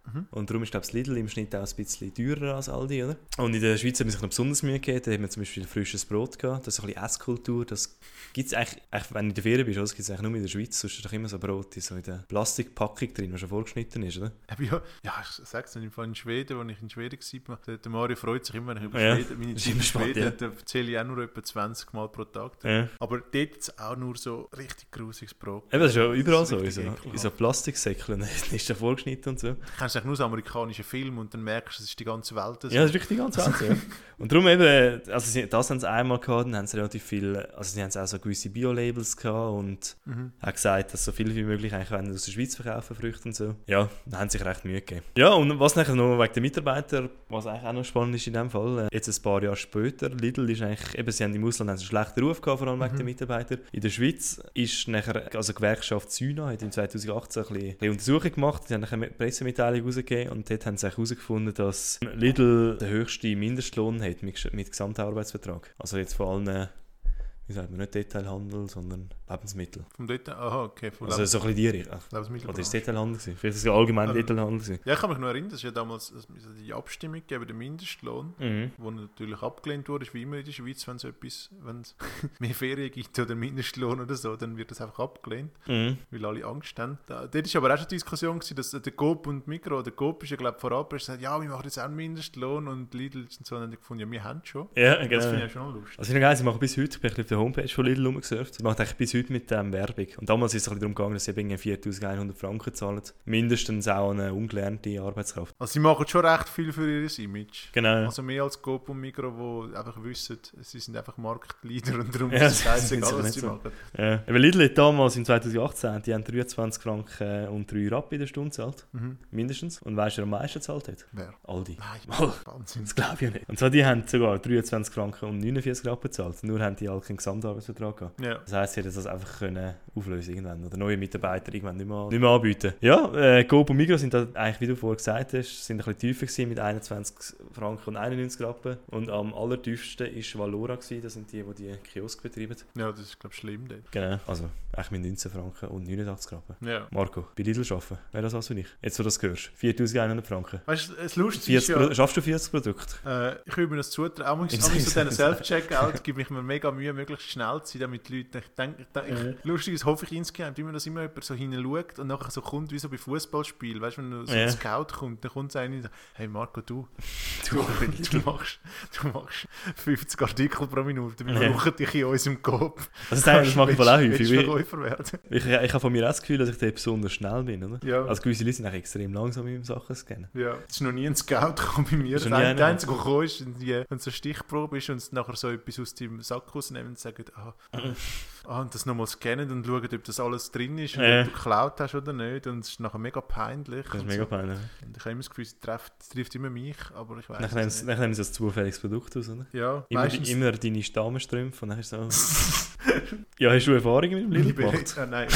[SPEAKER 2] Und darum ist, glaube ich, das Lidl im Schnitt auch ein bisschen teurer als Aldi, oder? Und in der Schweiz hat man sich noch besonders Mühe gegeben. Da haben wir zum Beispiel frisches Brot gehabt. Das ist ein bisschen Esskultur. Das gibt es eigentlich, wenn du in der Ferien bist, das gibt es eigentlich nur in der Schweiz. Sonst ist doch immer so Brot in so in der Plastikpackung drin, was schon vorgeschnitten ist, oder?
[SPEAKER 3] Ja, ich sag's nicht, in Schweden, als ich in Schweden war, der Mario freut sich immer, wenn ich über
[SPEAKER 2] Ja,
[SPEAKER 3] Schweden, meine
[SPEAKER 2] das ist
[SPEAKER 3] Zeit in
[SPEAKER 2] immer spannend,
[SPEAKER 3] Schweden,
[SPEAKER 2] ja.
[SPEAKER 3] da erzähle ich auch nur etwa 20 Mal pro Tag.
[SPEAKER 2] Ja.
[SPEAKER 3] Aber dort ist auch nur so richtig grusiges Brot.
[SPEAKER 2] Eben, das ist ja überall so,
[SPEAKER 3] richtig
[SPEAKER 2] in
[SPEAKER 3] ekelhaft.
[SPEAKER 2] so Plastiksäckeln. Das ist ja vorgeschnitten und so.
[SPEAKER 3] Du kennst eigentlich nur so amerikanische Filme und dann merkst du, es ist die ganze Welt so.
[SPEAKER 2] Ja, das ist wirklich die ganze Welt, ja. Und darum eben, also das haben sie einmal gehabt, dann haben sie relativ viel, also sie haben auch so gewisse Bio-Labels gehabt und haben gesagt, dass so viel wie möglich eigentlich wollen aus der Schweiz verkaufen, Früchte und so. Ja, dann haben sie sich recht Mühe gegeben. Ja, und was nachher noch wegen den Mitarbeitern, was eigentlich auch noch spannend ist in dem Fall, jetzt ein paar Jahre später, Lidl ist eigentlich, eben sie haben im Ausland einen schlechten Ruf gehabt, vor allem wegen den Mitarbeitern. In der Schweiz ist nachher, also Gewerkschaft Syna hat in 2018 ein bisschen Untersuchung gemacht, die haben eine Pressemitteilung rausgegeben und dort haben sie herausgefunden, dass Lidl den höchsten Mindestlohn hat mit Gesamtarbeitsvertrag. Also jetzt vor allem, wie sagt man, nicht Detailhandel, sondern Lebensmittel.
[SPEAKER 3] Vom Detail, aha, okay. Vom
[SPEAKER 2] Also so ein bisschen die Richtung.
[SPEAKER 3] Lebensmittel.
[SPEAKER 2] Oder ist es Detailhandel gewesen? Vielleicht ist es allgemein Detailhandel gewesen.
[SPEAKER 3] Ja, ich kann mich noch erinnern, dass es ja damals die Abstimmung gegeben, den Mindestlohn, wo natürlich abgelehnt wurde, wie immer in der Schweiz, wenn es mehr Ferien gibt oder Mindestlohn oder so, dann wird das einfach abgelehnt, weil alle Angst haben. Dort war aber auch schon die Diskussion gewesen, dass der Coop und Migros, der Coop ist ja glaube ich vorab, er sagt, ja, wir machen jetzt auch einen Mindestlohn und Lidl und so, und dann haben die gefunden, ja, wir haben es schon.
[SPEAKER 2] Ja, genau.
[SPEAKER 3] Das finde ich schon lustig.
[SPEAKER 2] Also ich finde, sie machen bis heute, ich bin auf der Homepage von Lidl rumgesurft, sie machen eigentlich bis heute mit dem Werbung. Und damals ist es ein bisschen darum gegangen, dass sie eben 4'100 Franken zahlen. Mindestens auch eine ungelernte Arbeitskraft.
[SPEAKER 3] Also sie machen schon recht viel für ihr Image.
[SPEAKER 2] Genau.
[SPEAKER 3] Also mehr als Coop und Migros, die einfach wissen, sie sind einfach Marktleader und darum
[SPEAKER 2] Ja,
[SPEAKER 3] ist es scheißegal,
[SPEAKER 2] sind
[SPEAKER 3] was
[SPEAKER 2] sie
[SPEAKER 3] sie
[SPEAKER 2] nicht
[SPEAKER 3] machen.
[SPEAKER 2] Ja. Aber Lidl hat damals in 2018, die haben 23 Franken und 3 Rappen in der Stunde gezahlt. Mindestens. Und weißt du, wer am meisten gezahlt hat?
[SPEAKER 3] Wer?
[SPEAKER 2] Aldi.
[SPEAKER 3] Nein, Wahnsinn.
[SPEAKER 2] Das glaube ich ja nicht. Und so, die haben sogar 23 Franken und 49 Rappen gezahlt. Nur haben die halt keinen Gesamtarbeitsvertrag gehabt.
[SPEAKER 3] Ja.
[SPEAKER 2] Das heisst, sie hätten das einfach können auflösen irgendwann. Oder neue Mitarbeiter irgendwann nicht mehr anbieten. Ja, Coop und Migros sind da eigentlich, wie du vorher gesagt hast, sind ein bisschen tiefer gewesen mit 21 Franken und 91 Rappen. Und am allertiefsten war Valora gewesen. Das sind die Kiosk betreiben.
[SPEAKER 3] Ja, das ist glaube ich schlimm dort.
[SPEAKER 2] Genau. Also eigentlich mit 19 Franken und 89 Rappen.
[SPEAKER 3] Ja.
[SPEAKER 2] Marco, bei Lidl arbeiten, wäre das was für dich? Jetzt, wo du das hörst. 4'100 Franken.
[SPEAKER 3] Weißt du, das Lustige ist
[SPEAKER 2] 40
[SPEAKER 3] ja...
[SPEAKER 2] Schaffst du 40 Produkte?
[SPEAKER 3] Ich würde mir das zutrauen. Auch so diesen Self-Checkout gebe ich mir mega Mühe, möglichst schnell zu sein, damit die Leute... Lustiges hoffe ich insgesamt, immer, dass immer jemand so hinschaut und nachher so kommt, wie so bei Fußballspielen. Weißt du, wenn so ein Scout kommt, dann kommt einer und sagt, hey Marco, du machst 50 Artikel pro Minute, wir brauchen dich in unserem Coop.
[SPEAKER 2] Das mache ich wohl auch häufig.
[SPEAKER 3] Verkäufer werden.
[SPEAKER 2] Ich habe von mir auch das Gefühl, dass ich da besonders schnell bin, oder?
[SPEAKER 3] Ja.
[SPEAKER 2] Also gewisse Leute sind auch extrem langsam mit Sachen scannen.
[SPEAKER 3] Ja, es ist noch nie ein Scout gekommen bei mir. Der Einzige, der gekommen ist, wenn so eine Stichprobe ist und es nachher so etwas aus deinem Sack rausnehmen und sagen, und das nochmal scannen und schauen, ob das alles drin ist und ob du geklaut hast oder nicht. Und es ist nachher mega peinlich.
[SPEAKER 2] Das ist mega peinlich.
[SPEAKER 3] Und ich habe immer das Gefühl, es trifft immer mich, aber ich weiß
[SPEAKER 2] nicht. Dann nehmen sie ein zufälliges Produkt aus, oder?
[SPEAKER 3] Ja,
[SPEAKER 2] immer deine Damenstrümpfe und dann ist so... Ja, hast du Erfahrungen mit dem Lidl gemacht?
[SPEAKER 3] Nein,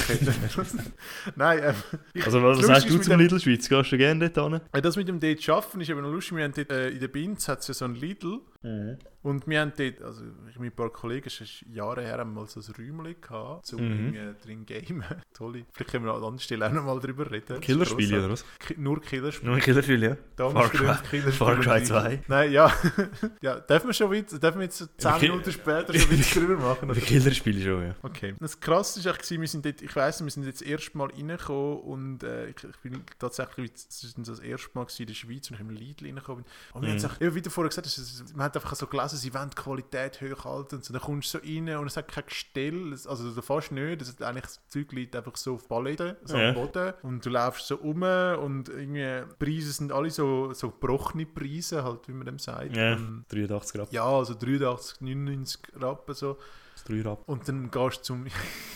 [SPEAKER 3] nein.
[SPEAKER 2] Also was sagst du zum Lidl Schweiz? Gehst du gerne dort hin?
[SPEAKER 3] Das mit dem dort arbeiten ist eben noch lustig. Wir haben dort, in der Binz hat es ja so ein Lidl. Und wir haben dort, also ich mit ein paar Kollegen, das ist Jahre her, haben wir mal so ein Räumchen gehabt, um drin gamen. Toll. Vielleicht können wir an anderer Stelle auch noch mal drüber reden.
[SPEAKER 2] Killerspiele oder was?
[SPEAKER 3] Nur Killerspiele.
[SPEAKER 2] Nur Killerspiele, ja. Far Cry 2.
[SPEAKER 3] Nein, ja. Ja, dürfen wir jetzt 10 Minuten später schon wieder drüber machen?
[SPEAKER 2] Oder Killerspiele schon, ja.
[SPEAKER 3] Okay. Das Krasse war eigentlich, wir sind dort jetzt das erste Mal reingekommen und ich bin tatsächlich, das ist das erste Mal in der Schweiz, und ich im Lidl reingekommen bin. Und wir haben es auch immer wieder vorher gesagt, man hat einfach so gelesen, sie wollen die Qualität hochhalten und so. Dann kommst du so rein und es hat kein Gestell, also fast nicht. Das Zeug liegt einfach so auf Paletten, so am Boden. Und du läufst so rum und irgendwie Preise sind alle so gebrochene Preise, halt, wie man dem sagt.
[SPEAKER 2] Ja, 83 Rappen.
[SPEAKER 3] Ja, also 83, 99 Rappen so.
[SPEAKER 2] 3 Rappen.
[SPEAKER 3] Und dann gehst du zum...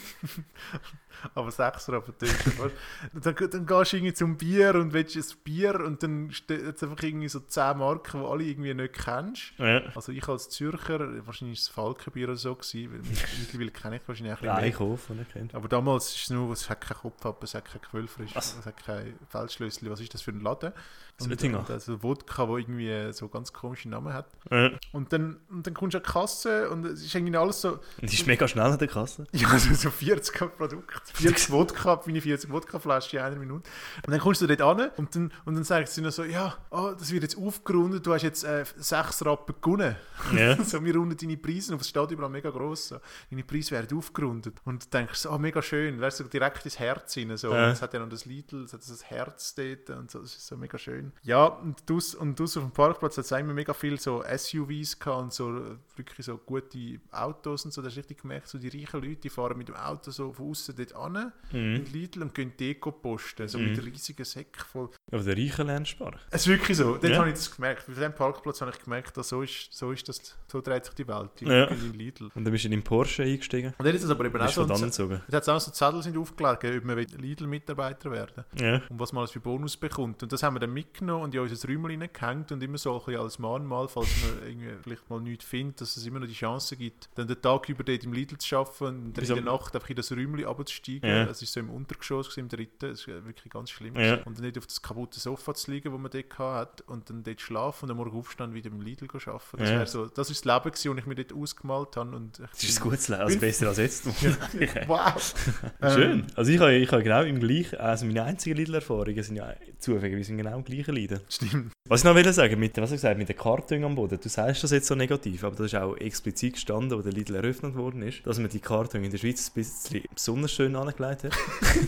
[SPEAKER 3] aber 6 Rappen. Dann gehst du irgendwie zum Bier und willst ein Bier und dann steht jetzt einfach irgendwie so 10 Marken, die alle irgendwie nicht kennst. Ja. Also ich als Zürcher, wahrscheinlich war es Falkenbier oder so gewesen, weil mittlerweile kenne ich wahrscheinlich ein bisschen mehr.
[SPEAKER 2] Eichhof, den ich kennt.
[SPEAKER 3] Aber damals ist es nur, es hat keinen Kopf ab, es hat kein Quellfrisch, es hat kein Feldschlössli. Was ist das für ein Laden? Und also Wodka, der irgendwie so ganz komischen Namen hat. Ja. Und dann kommst du an die Kasse und es ist irgendwie alles so...
[SPEAKER 2] Und die ist mega schnell an der Kasse.
[SPEAKER 3] Ja, also so 40 Produkte. 40 Wodka, meine 40 Wodkaflaschen in einer Minute. Und dann kommst du dort an und dann sagen sie noch so, ja, das wird jetzt aufgerundet, du hast jetzt 6 Rappen gewonnen.
[SPEAKER 2] Ja.
[SPEAKER 3] So, wir runden deine Preise auf, es steht überall mega gross. So. Deine Preise werden aufgerundet. Und du denkst so, mega schön, weißt du, so direkt ins Herz rein. So. Es hat ja noch das Lidl, es hat das Herz dort und so, das ist so mega schön. Ja, und du auf dem Parkplatz hat es immer mega viel so SUVs gehabt und so wirklich so gute Autos und so, da hast du richtig gemerkt, so die reichen Leute, die fahren mit dem Auto so von außen dort an in Lidl und gehen Deko posten, so mit riesigen Säcken voll.
[SPEAKER 2] Aber der Reiche lernt sparen.
[SPEAKER 3] Es ist wirklich so, dort
[SPEAKER 2] Ja.
[SPEAKER 3] habe ich das gemerkt. Bei diesem Parkplatz habe ich gemerkt, dass so dreht sich die Welt, die
[SPEAKER 2] Ja.
[SPEAKER 3] gehen in Lidl.
[SPEAKER 2] Und dann bist du in den Porsche eingestiegen.
[SPEAKER 3] Und dann ist es aber eben auch
[SPEAKER 2] Bist
[SPEAKER 3] so,
[SPEAKER 2] von dann gezogen.
[SPEAKER 3] es hat auch so Zettel sind aufgelegt, ob man Lidl-Mitarbeiter werden
[SPEAKER 2] Ja.
[SPEAKER 3] und was man alles für Bonus bekommt. Und das haben wir dann mitgenommen und in unser Räumchen reingehängt und immer so ein bisschen als Mahnmal, falls man irgendwie vielleicht mal nichts findet, dass es immer noch die Chance gibt, dann den Tag über dort im Lidl zu arbeiten und dann
[SPEAKER 2] Wieso?
[SPEAKER 3] in der Nacht einfach in das Räumchen runterzusteigen.
[SPEAKER 2] Ja.
[SPEAKER 3] Es war so im Untergeschoss, im dritten, das war wirklich ganz schlimm.
[SPEAKER 2] Ja.
[SPEAKER 3] Und dann nicht auf das kaputte Sofa zu liegen, das man dort hatte und dann dort schlafen und am Morgen aufstehen und wieder im Lidl arbeiten. Das
[SPEAKER 2] Ja.
[SPEAKER 3] wäre so, das ist das Leben gewesen, das ich mir dort ausgemalt habe. Und
[SPEAKER 2] Das ist ein gutes Leben, also besser als jetzt.
[SPEAKER 3] Wow!
[SPEAKER 2] Schön. Also ich habe genau im gleichen, also meine einzigen Lidl-Erfahrungen sind ja zufällig genau im gleichen Lidl.
[SPEAKER 3] Stimmt.
[SPEAKER 2] Was ich noch will sagen, mit den Kartons am Boden, du sagst das jetzt so negativ, aber das ist auch explizit gestanden, wo der Lidl eröffnet worden ist, dass man die Kartons in der Schweiz ein bisschen besonders schön angelegt hat.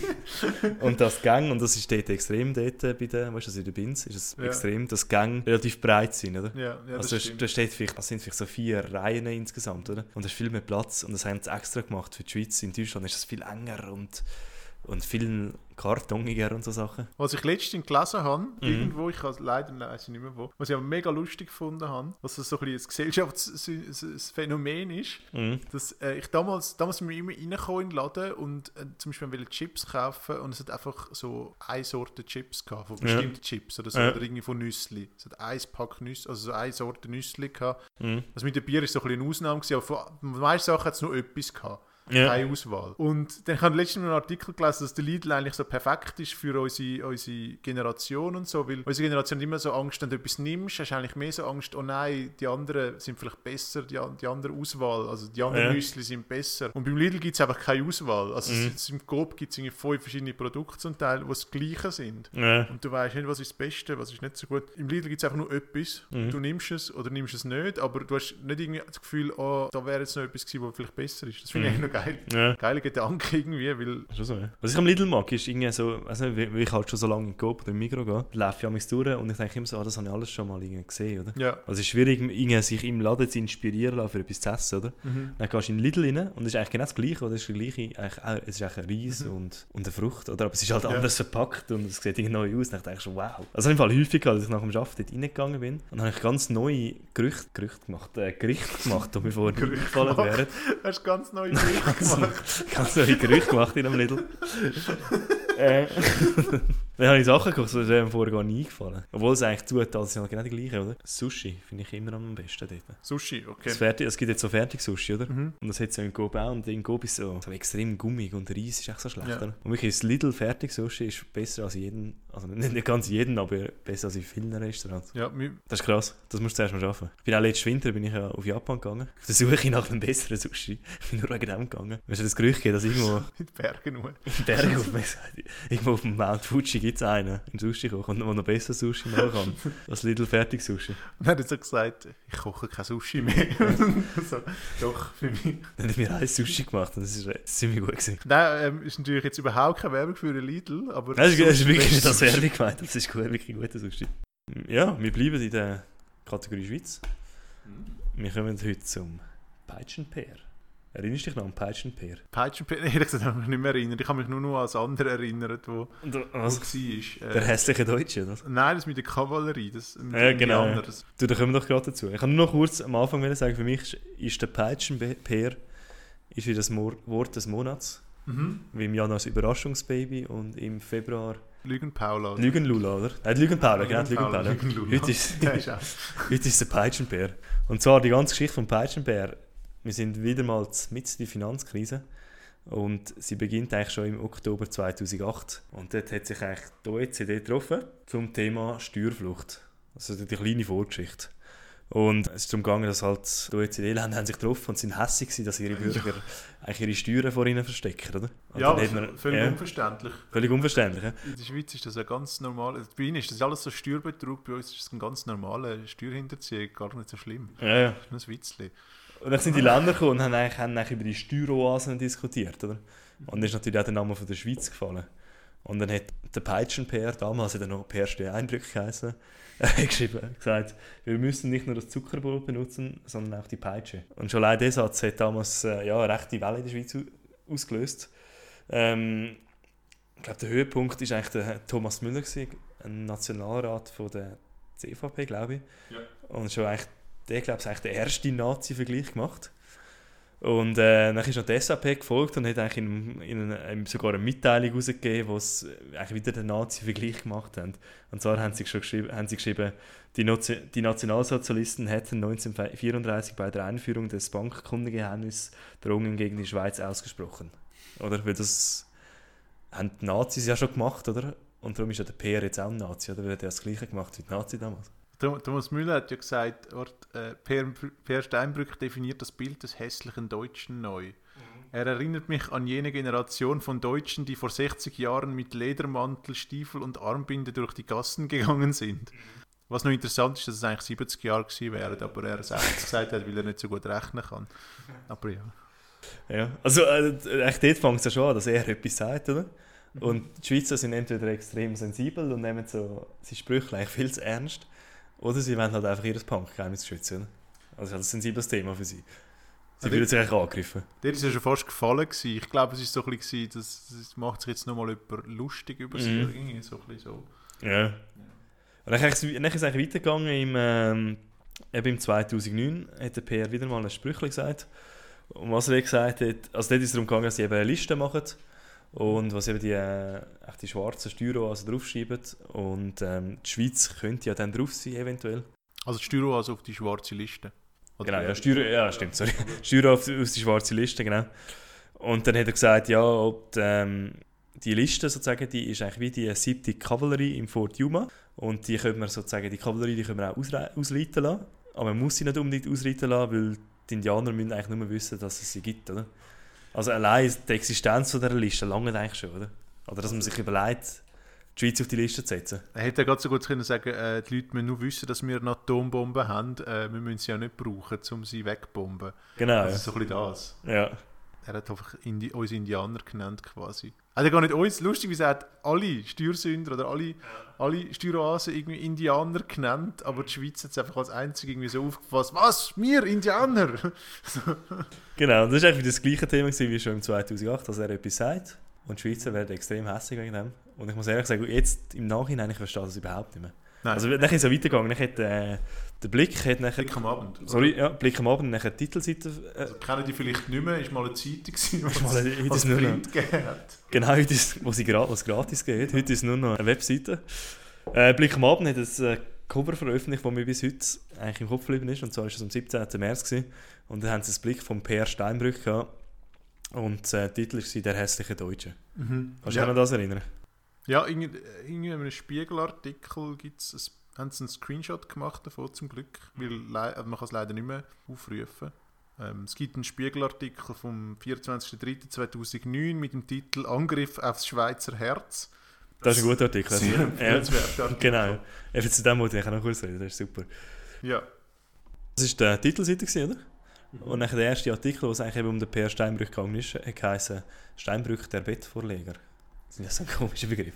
[SPEAKER 2] Und das Gang, und das ist dort extrem dort bei den, weißt du, in der Binz, ist es extrem, dass Gang relativ breit sind, oder?
[SPEAKER 3] Ja, das
[SPEAKER 2] Also
[SPEAKER 3] stimmt.
[SPEAKER 2] da steht vielleicht, das sind vielleicht so 4 Reihen insgesamt, oder? Und da ist viel mehr Platz und das haben sie extra gemacht für die Schweiz. In Deutschland ist das viel enger und viel kartoniger und so Sachen.
[SPEAKER 3] Was ich letztens gelesen habe, irgendwo, ich habe leider weiss ich nicht mehr wo, was ich aber mega lustig gefunden habe, dass das so ein bisschen ein Gesellschaftsphänomen ist, dass ich damals sind wir immer reingekommen in den Laden und zum Beispiel wollte Chips kaufen und es hat einfach so eine Sorte Chips gehabt, von bestimmten Chips oder so, oder irgendwie von Nüssli. Es hat ein Pack Nüssli, also so eine Sorte Nüssli gehabt. Also mit dem Bier ist so ein bisschen eine Ausnahme gewesen, aber von den meisten Sachen hat es nur etwas gehabt.
[SPEAKER 2] Ja.
[SPEAKER 3] Keine Auswahl. Und dann habe ich letztens einen Artikel gelesen, dass der Lidl eigentlich so perfekt ist für unsere Generation und so, weil unsere Generation hat immer so Angst, wenn du etwas nimmst, hast du eigentlich mehr so Angst, oh nein, die anderen sind vielleicht besser, die andere Auswahl, also die anderen Nüssli sind besser. Und beim Lidl gibt es einfach keine Auswahl. Also im Coop gibt es 5 verschiedene Produkte zum Teil, die das Gleiche sind.
[SPEAKER 2] Ja.
[SPEAKER 3] Und du weißt nicht, was ist das Beste, was ist nicht so gut. Im Lidl gibt es einfach nur etwas. Du nimmst es oder nimmst es nicht, aber du hast nicht irgendwie das Gefühl, oh, da wäre jetzt noch etwas gewesen, was vielleicht besser ist. Das finde ich eigentlich noch geil.
[SPEAKER 2] Ja.
[SPEAKER 3] Geiler Gedanke irgendwie, weil...
[SPEAKER 2] Schon so, ja. Was ich am Lidl mag, ist irgendwie so, weiss nicht, weil ich halt schon so lange in Coop oder im Migros gehe, laufe ich an mich durch und ich denke immer so, das habe ich alles schon mal irgendwie gesehen, oder?
[SPEAKER 3] Ja.
[SPEAKER 2] Also es ist schwierig, irgendwie sich im Laden zu inspirieren lassen, für etwas zu essen, oder? Dann gehst du in den Lidl rein und es ist eigentlich genau das Gleiche, oder? Es ist, es ist eigentlich ein Reis und eine Frucht, oder? Aber es ist halt anders verpackt und es sieht irgendwie neu aus. Und ich denke schon, wow. Also auf jeden Fall häufig, als ich nach dem Arbeiten dort reingegangen bin, und dann habe ich ganz neue Gerichte gemacht, die mir vorher nicht gefallen wären.
[SPEAKER 3] Hast du ganz neue Gerichte gemacht?
[SPEAKER 2] Ganz neue Gerüchte gemacht in einem Lidl. Dann habe ich Sachen gekocht, die mir vorher gar nie eingefallen. Obwohl es eigentlich Zutaten sind genau die gleichen, oder? Sushi finde ich immer am besten dort.
[SPEAKER 3] Sushi, okay.
[SPEAKER 2] Es gibt jetzt so Fertig-Sushi, oder? Und das hat es ja in Coop auch. Und in Coop ist so extrem gummig und der Reis ist echt so schlecht, oder? Und wirklich, das Lidl Fertig-Sushi ist besser als jeden, also nicht ganz jeden, aber besser als in vielen Restaurants.
[SPEAKER 3] Ja,
[SPEAKER 2] Das ist krass, das musst du zuerst mal schaffen. Ich bin auch letzten Winter ja auf Japan gegangen. Auf der Suche nach einem besseren Sushi. Ich bin nur wegen dem gegangen. Weißt du, das Gerücht geht, dass irgendwo
[SPEAKER 3] in die Berge nur.
[SPEAKER 2] in Bergen irgendwo auf dem Mount Fuji gibt es einen im Sushi-Koch, der noch besser Sushi machen kann. Das Lidl Fertig-Sushi.
[SPEAKER 3] Und dann hat er so gesagt, ich koche kein Sushi mehr. So, doch, für mich.
[SPEAKER 2] Dann hat mir ein Sushi gemacht und das war ziemlich gut gewesen.
[SPEAKER 3] Nein, ist natürlich jetzt überhaupt keine Werbung für den Lidl, aber...
[SPEAKER 2] Das ist wirklich nicht als
[SPEAKER 3] Sushi.
[SPEAKER 2] Werbung gemeint, das ist wirklich guter Sushi. Ja, wir bleiben in der Kategorie Schweiz. Wir kommen heute zum Peitschenpeer. Erinnerst du dich noch an Peitschenpeer?
[SPEAKER 3] Peitschenpeer, ehrlich gesagt, habe ich mich nicht mehr erinnert. Ich kann mich nur noch an das andere erinnern, wo
[SPEAKER 2] Was?
[SPEAKER 3] war.
[SPEAKER 2] Der hässliche Deutsche, oder?
[SPEAKER 3] Nein, das mit der Kavallerie. Das mit
[SPEAKER 2] Ja,
[SPEAKER 3] dem
[SPEAKER 2] genau.
[SPEAKER 3] Indianer,
[SPEAKER 2] Ja.
[SPEAKER 3] das-
[SPEAKER 2] Du, da kommen wir doch gerade dazu. Ich kann nur noch kurz am Anfang sagen, für mich ist der Peitschenpeer ist wie das Wort des Monats. Wie im Januar das Überraschungsbaby und im Februar
[SPEAKER 3] Lügen-Paula.
[SPEAKER 2] Lügenlula, oder? Nein, Lügenpaula, genau,
[SPEAKER 3] Lügenpaula,
[SPEAKER 2] Lügenpaula.
[SPEAKER 3] Lügenlula.
[SPEAKER 2] Heute ist,
[SPEAKER 3] Ja, ist auch.
[SPEAKER 2] heute ist der Peitschenbär. Und zwar die ganze Geschichte vom Peitschenbär. Wir sind wieder mal mitten in der Finanzkrise. Und sie beginnt eigentlich schon im Oktober 2008. Und dort hat sich eigentlich die OECD getroffen zum Thema Steuerflucht. Also die kleine Vorgeschichte. Und es ist darum gegangen, dass halt die OECD-Länder haben sich getroffen und sind hässig gewesen, dass ihre Bürger eigentlich ihre Steuern vor ihnen verstecken, oder? Und
[SPEAKER 3] Ja,
[SPEAKER 2] dann hat man,
[SPEAKER 3] völlig unverständlich.
[SPEAKER 2] Völlig unverständlich, ja.
[SPEAKER 3] In der Schweiz ist das ja ganz normal. Bei Ihnen ist das alles so Steuerbetrug, bei uns ist das ein ganz normaler Steuerhinterziehung, gar nicht so schlimm.
[SPEAKER 2] Ja.
[SPEAKER 3] Das ist nur ein Witzchen.
[SPEAKER 2] Und dann sind die Länder gekommen und haben eigentlich über die Steueroasen diskutiert, oder? Und dann ist natürlich auch der Name von der Schweiz gefallen. Und dann hat der Peitschen-Peer, damals hat er noch Peer Eindrücke geheißen, gesagt, wir müssen nicht nur das Zuckerbrot benutzen, sondern auch die Peitsche. Und schon allein dieser Satz hat damals eine rechte Welle in der Schweiz ausgelöst. Ich glaube, der Höhepunkt war eigentlich der Thomas Müller, ein Nationalrat von der CVP, glaube ich. Ja. Und schon eigentlich, der, glaube ich, eigentlich der erste Nazi-Vergleich gemacht. Und dann ist noch die SAP gefolgt und hat eigentlich sogar eine Mitteilung herausgegeben, wo sie eigentlich wieder den Nazi-Vergleich gemacht haben. Und zwar haben sie geschrieben, die Nationalsozialisten hätten 1934 bei der Einführung des Bankkundengeheimnisses Drohungen gegen die Schweiz ausgesprochen. Oder? Weil das haben die Nazis ja schon gemacht, oder? Und darum ist ja der Peer jetzt auch ein Nazi, oder? Weil er hat ja das Gleiche gemacht wie die Nazi damals.
[SPEAKER 3] Thomas Müller hat ja gesagt, Per Steinbrück definiert das Bild des hässlichen Deutschen neu. Er erinnert mich an jene Generation von Deutschen, die vor 60 Jahren mit Ledermantel, Stiefel und Armbinde durch die Gassen gegangen sind. Was noch interessant ist, dass es eigentlich 70 Jahre gewesen wären, aber er es auch gesagt hat, weil er nicht so gut rechnen kann. Aber ja.
[SPEAKER 2] Ja, also echt dort fängt es ja schon an, dass er etwas sagt, oder? Und die Schweizer sind entweder extrem sensibel und nehmen so seine Sprüche eigentlich viel zu ernst, oder sie wollen halt einfach ihr Punk-Geheimnis schützen. Also das ist ein sensibles Thema für sie. Sie fühlen sich eigentlich angegriffen.
[SPEAKER 3] Der ist ja schon fast gefallen gewesen. Ich glaube, es war so ein bisschen, das macht sich jetzt nochmal lustig über sie. Irgendwie so ein bisschen so.
[SPEAKER 2] Ja. Und dann ist es eigentlich weitergegangen im 2009 hat der PR wieder mal ein Sprüchchen gesagt. Und was er gesagt hat, also dort ist es darum gegangen, dass sie eben eine Liste machen und was eben die schwarzen Steueroasen draufschreiben und die Schweiz könnte ja dann drauf sein eventuell.
[SPEAKER 3] Also die Steueroasen auf die schwarze Liste?
[SPEAKER 2] Oder genau, ja stimmt, sorry. Steuer auf die schwarze Liste, genau. Und dann hat er gesagt, ja, ob die Liste sozusagen, die ist eigentlich wie die 7. Kavallerie im Fort Yuma und die können wir sozusagen, die Kavallerie, die können wir auch ausreiten lassen, aber man muss sie nicht unbedingt ausreiten lassen, weil die Indianer müssen eigentlich nur wissen, dass es sie gibt, oder? Also allein die Existenz von dieser Liste lange eigentlich schon, oder? Oder dass man sich überlegt, die Schweiz auf die Liste zu setzen.
[SPEAKER 3] Er hätte gerade so gut können sagen, die Leute müssen nur wissen, dass wir eine Atombombe haben, wir müssen sie ja nicht brauchen, um sie wegzubomben.
[SPEAKER 2] Genau.
[SPEAKER 3] Das ist so ein bisschen das.
[SPEAKER 2] Ja.
[SPEAKER 3] Er hat einfach uns Indianer genannt quasi. Hat er gar nicht uns, lustig, wie er hat alle Steuersünder oder alle Steueroasen irgendwie Indianer genannt, aber die Schweiz hat es einfach als einzige irgendwie so aufgefasst, was, wir Indianer?
[SPEAKER 2] Genau, und das war eigentlich das gleiche Thema wie schon im 2008, dass er etwas sagt und die Schweizer werden extrem hässlich wegen dem. Und ich muss ehrlich sagen, jetzt im Nachhinein, ich verstehe das überhaupt nicht mehr. Nein. Also dann ist es so weitergegangen. Der Blick hat nachher...
[SPEAKER 3] Blick am Abend.
[SPEAKER 2] Sorry, ja, Blick am Abend, nachher die Titelseite...
[SPEAKER 3] Also kennen die vielleicht nicht mehr, ist mal eine Zeitung gewesen,
[SPEAKER 2] was Print
[SPEAKER 3] gegeben hat.
[SPEAKER 2] Genau, heute ist, was gratis geht. Heute ist nur noch eine Webseite. Blick am Abend hat ein Cover veröffentlicht, das mir bis heute eigentlich im Kopf geblieben ist. Und zwar war es am 17. März gewesen. Und dann haben sie das Blick von Per Steinbrück gehabt. Und der Titel war «Der hässliche Deutsche». Kannst du dich an das erinnern?
[SPEAKER 3] Ja, in einem Spiegelartikel haben sie einen Screenshot gemacht davon, zum Glück, weil man kann es leider nicht mehr aufrufen. Es gibt einen Spiegelartikel vom 24.03.2009 mit dem Titel «Angriff aufs Schweizer Herz».
[SPEAKER 2] Das ist ein guter Artikel.
[SPEAKER 3] Sehr empfehlenswerter Artikel.
[SPEAKER 2] Genau. Eben zu dem wollte ich noch kurz reden, das ist super.
[SPEAKER 3] Ja.
[SPEAKER 2] Das war die Titelseite, oder? Und dann der erste Artikel, wo es eigentlich eben um den Per Steinbrück gegangen ist, heisst «Steinbrück, der Bettvorleger». Das ist ja so ein komischer Begriff.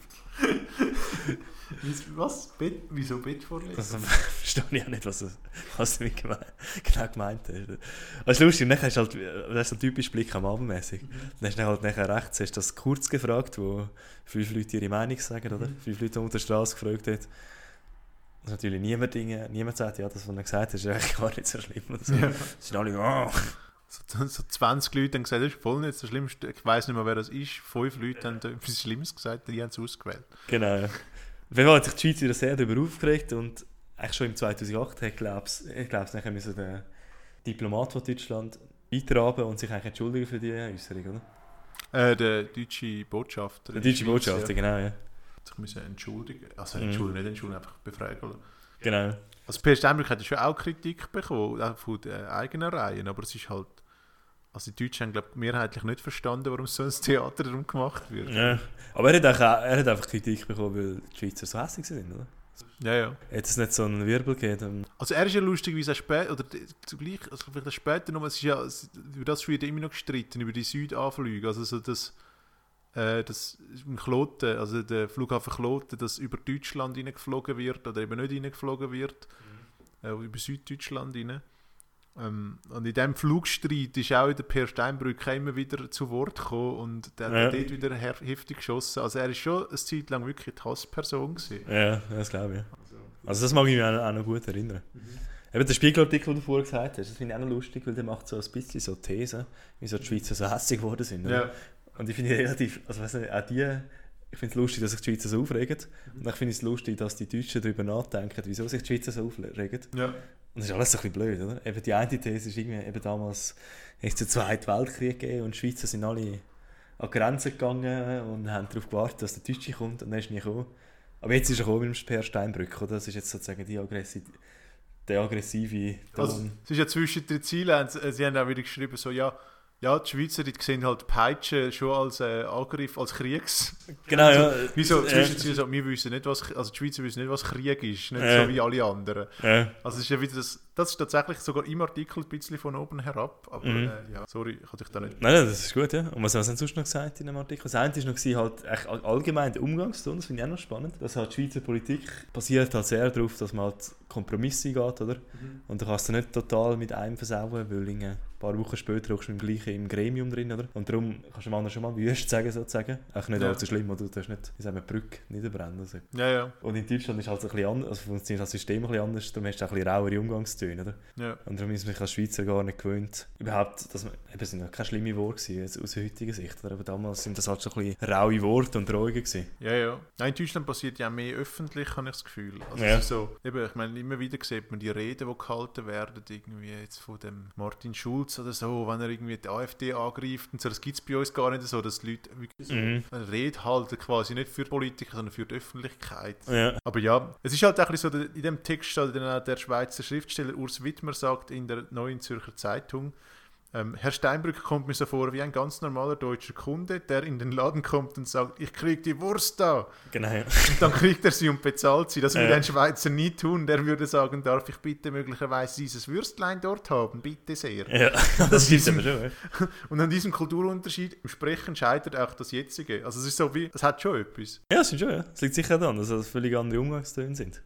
[SPEAKER 3] Was? Wieso Bettvorleger?
[SPEAKER 2] Das verstehe ich auch nicht, was damit genau gemeint ist. Das ist lustig, dann hast du halt, das ist so typisch Blick am Abend mäßig. Dann hast du halt nachher rechts, hast du das kurz gefragt, wo 5 Leute ihre Meinung sagen, oder? 5 Leute unter der Straße gefragt hat. Und natürlich niemand sagt, ja, das, was er gesagt hat, ist eigentlich gar nicht so schlimm. So. Ja. Das sind alle,
[SPEAKER 3] So 20 Leute haben gesagt, das ist voll nicht so schlimm. Ich weiss nicht mehr, wer das ist. 5 Leute haben etwas Schlimmes gesagt, die haben es ausgewählt.
[SPEAKER 2] Genau, ja. Auf jeden Fall hat sich die Schweiz wieder sehr darüber aufgeregt und eigentlich schon im 2008 hat, glaube ich, nachher müssen der Diplomat von Deutschland weiterhaben und sich eigentlich entschuldigen für die Äußerung, oder?
[SPEAKER 3] Der deutsche Botschafter.
[SPEAKER 2] Der deutsche Botschafter, ja. Genau, ja.
[SPEAKER 3] Sich müssen entschuldigen. Also nicht entschuldigen, einfach befragen.
[SPEAKER 2] Genau.
[SPEAKER 3] Also Per Steinbrück hat ja schon auch Kritik bekommen, auch von den eigenen Reihen, aber es ist halt, also die Deutschen haben, glaube ich, mehrheitlich nicht verstanden, warum so ein Theater darum gemacht wird.
[SPEAKER 2] Ja. Aber er hat einfach Kritik bekommen, weil die Schweizer so hässlich sind, oder?
[SPEAKER 3] Ja.
[SPEAKER 2] Hat es nicht so einen Wirbel gegeben?
[SPEAKER 3] Also er ist ja lustig, wie es später, oder zugleich, also vielleicht später noch, es ist ja, über das wird immer noch gestritten, über die Südanflüge, also so das im Kloten, also der Flughafen Kloten, dass über Deutschland hineingeflogen wird oder eben nicht hineingeflogen wird, über Süddeutschland hinein. Und in diesem Flugstreit ist auch der Per Steinbrück immer wieder zu Wort gekommen und der hat dort wieder heftig geschossen. Also er ist schon eine Zeit lang wirklich die Hassperson gewesen.
[SPEAKER 2] Ja, das glaube ich. Also das mag ich mich auch noch gut erinnern. Eben der Spiegelartikel, den du vorher gesagt hast, das finde ich auch noch lustig, weil der macht so ein bisschen so Thesen, wie so die Schweizer so hässlich geworden sind.
[SPEAKER 3] Ja.
[SPEAKER 2] Und ich finde relativ, also weiss nicht, auch ich finde es lustig, dass sich die Schweizer so aufregen. Und ich finde es lustig, dass die Deutschen darüber nachdenken, wieso sich die Schweizer so aufregen. Ja. Und das ist alles so ein bisschen blöd, oder? Eben die eine These ist irgendwie, eben damals hat es den Zweiten Weltkrieg gegeben und die Schweizer sind alle an die Grenze gegangen und haben darauf gewartet, dass der Deutsche kommt und dann ist nie gekommen. Aber jetzt ist er gekommen mit dem Per Steinbrück, oder? Das ist jetzt sozusagen der aggressive Ton.
[SPEAKER 3] Also, es ist ja zwischen den Zielen, sie haben auch wieder geschrieben, so ja, die Schweizer, die sehen halt Peitschen schon als Angriff, als Kriegs...
[SPEAKER 2] Genau, ja.
[SPEAKER 3] Wieso? Zwischen so, wir wissen nicht, also die Schweizer wissen nicht, was Krieg ist, nicht so wie alle anderen. Also es ist ja wieder das ist tatsächlich sogar im Artikel ein bisschen von oben herab, aber sorry, ich hatte dich da nicht...
[SPEAKER 2] Nein, das ist gut, ja. Und was haben sie sonst noch gesagt in dem Artikel? Das eine war noch halt allgemein der Umgangston, das finde ich auch noch spannend. Dass halt die Schweizer Politik basiert halt sehr darauf, dass man halt Kompromisse geht, oder? Und da kannst du nicht total mit einem versauen, weil ein paar Wochen später hockst du im gleichen im Gremium drin, oder? Und darum kannst du dem anderen schon mal wüst sagen, sozusagen. Auch nicht allzu schlimm, oder? Du darfst nicht, wie sagen wir, die Brücke niederbrennen. Also. Ja. Und in Deutschland ist halt so ein bisschen anders, also funktioniert das System ein bisschen anders, darum hast du auch ein bisschen rauere Umgangstöne, oder? Ja. Und darum ist man sich als Schweizer gar nicht gewöhnt. Überhaupt, das sind ja keine schlimmen Worte gewesen, aus heutiger Sicht, oder? Aber damals sind das halt schon ein bisschen raue Worte und Drohungen gewesen.
[SPEAKER 3] Ja. Nein, in Deutschland passiert ja mehr öffentlich, habe ich das Gefühl. Also so, eben, ich meine, immer wieder sieht man die Reden, die gehalten werden, irgendwie jetzt von dem Martin Schulz oder so, wenn er irgendwie die AfD angreift und so, das gibt es bei uns gar nicht so, dass die Leute wirklich so eine Rede halten, quasi nicht für Politiker, sondern für die Öffentlichkeit. Ja. Aber ja, es ist halt auch so, in dem Text steht dann auch der Schweizer Schriftsteller Urs Wittmer sagt in der Neuen Zürcher Zeitung, Herr Steinbrück kommt mir so vor wie ein ganz normaler deutscher Kunde, der in den Laden kommt und sagt, ich krieg die Wurst da.
[SPEAKER 2] Genau.
[SPEAKER 3] Und dann kriegt er sie und bezahlt sie. Das würde ein Schweizer nie tun. Der würde sagen, darf ich bitte möglicherweise dieses Würstlein dort haben? Bitte sehr.
[SPEAKER 2] Ja, das stimmt aber schon. Ja.
[SPEAKER 3] Und an diesem Kulturunterschied im Sprechen scheitert auch das jetzige. Also es ist so wie, es hat schon etwas.
[SPEAKER 2] Ja, es ist schon, ja. Es liegt sicher daran, dass das völlig andere Umgangstöne sind.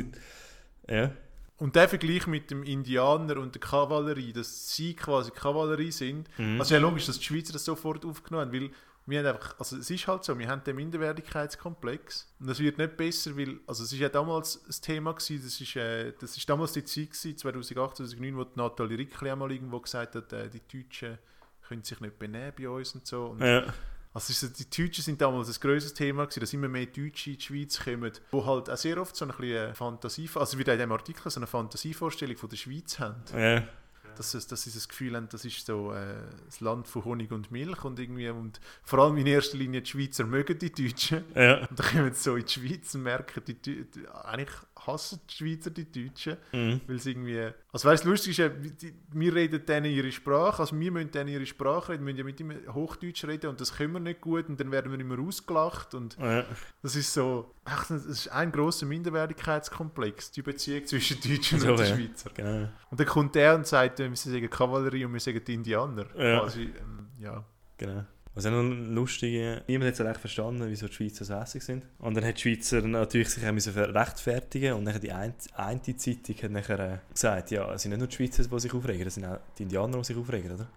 [SPEAKER 2] Ja.
[SPEAKER 3] Und der Vergleich mit dem Indianer und der Kavallerie, dass sie quasi Kavallerie sind, also ja logisch, dass die Schweizer das sofort aufgenommen haben, weil wir haben einfach, also es ist halt so, wir haben den Minderwertigkeitskomplex und das wird nicht besser, weil, also es ist ja damals ein Thema gewesen, das ist damals die Zeit gewesen, 2008, 2009, wo die Nathalie Rickli einmal irgendwo gesagt hat, die Deutschen können sich nicht benehmen bei uns und so. Und also die Deutschen sind damals ein grosses Thema gewesen, dass immer mehr Deutsche in die Schweiz kommen, die halt auch sehr oft so eine kleine Fantasie, also wie in diesem Artikel, so eine Fantasievorstellung von der Schweiz haben. Ja. Dass sie das Gefühl haben, das ist so das Land von Honig und Milch und vor allem in erster Linie die Schweizer mögen die Deutschen. Ja. Und dann kommen sie so in die Schweiz und merken, eigentlich hassen die Schweizer die Deutschen, weil sie irgendwie... Also weißt du, lustig ist ja, wir reden denen ihre Sprache, also wir müssen denen ihre Sprache reden, wir müssen ja mit ihnen Hochdeutsch reden und das können wir nicht gut und dann werden wir immer ausgelacht und das ist so... Das ist ein grosser Minderwertigkeitskomplex, die Beziehung zwischen Deutschen und den Schweizer. Genau. Und dann kommt der und sagt, wir sagen Kavallerie und wir sagen die Indianer. Ja. Quasi,
[SPEAKER 2] Genau. Was auch noch lustig ist, niemand hat es eigentlich verstanden, wieso die Schweizer so hässlich sind. Und dann hat die Schweizer natürlich sich rechtfertigen und dann die eine Zeitung hat nachher gesagt, ja, es sind nicht nur die Schweizer, die sich aufregen, es sind auch die Indianer, die sich aufregen, oder?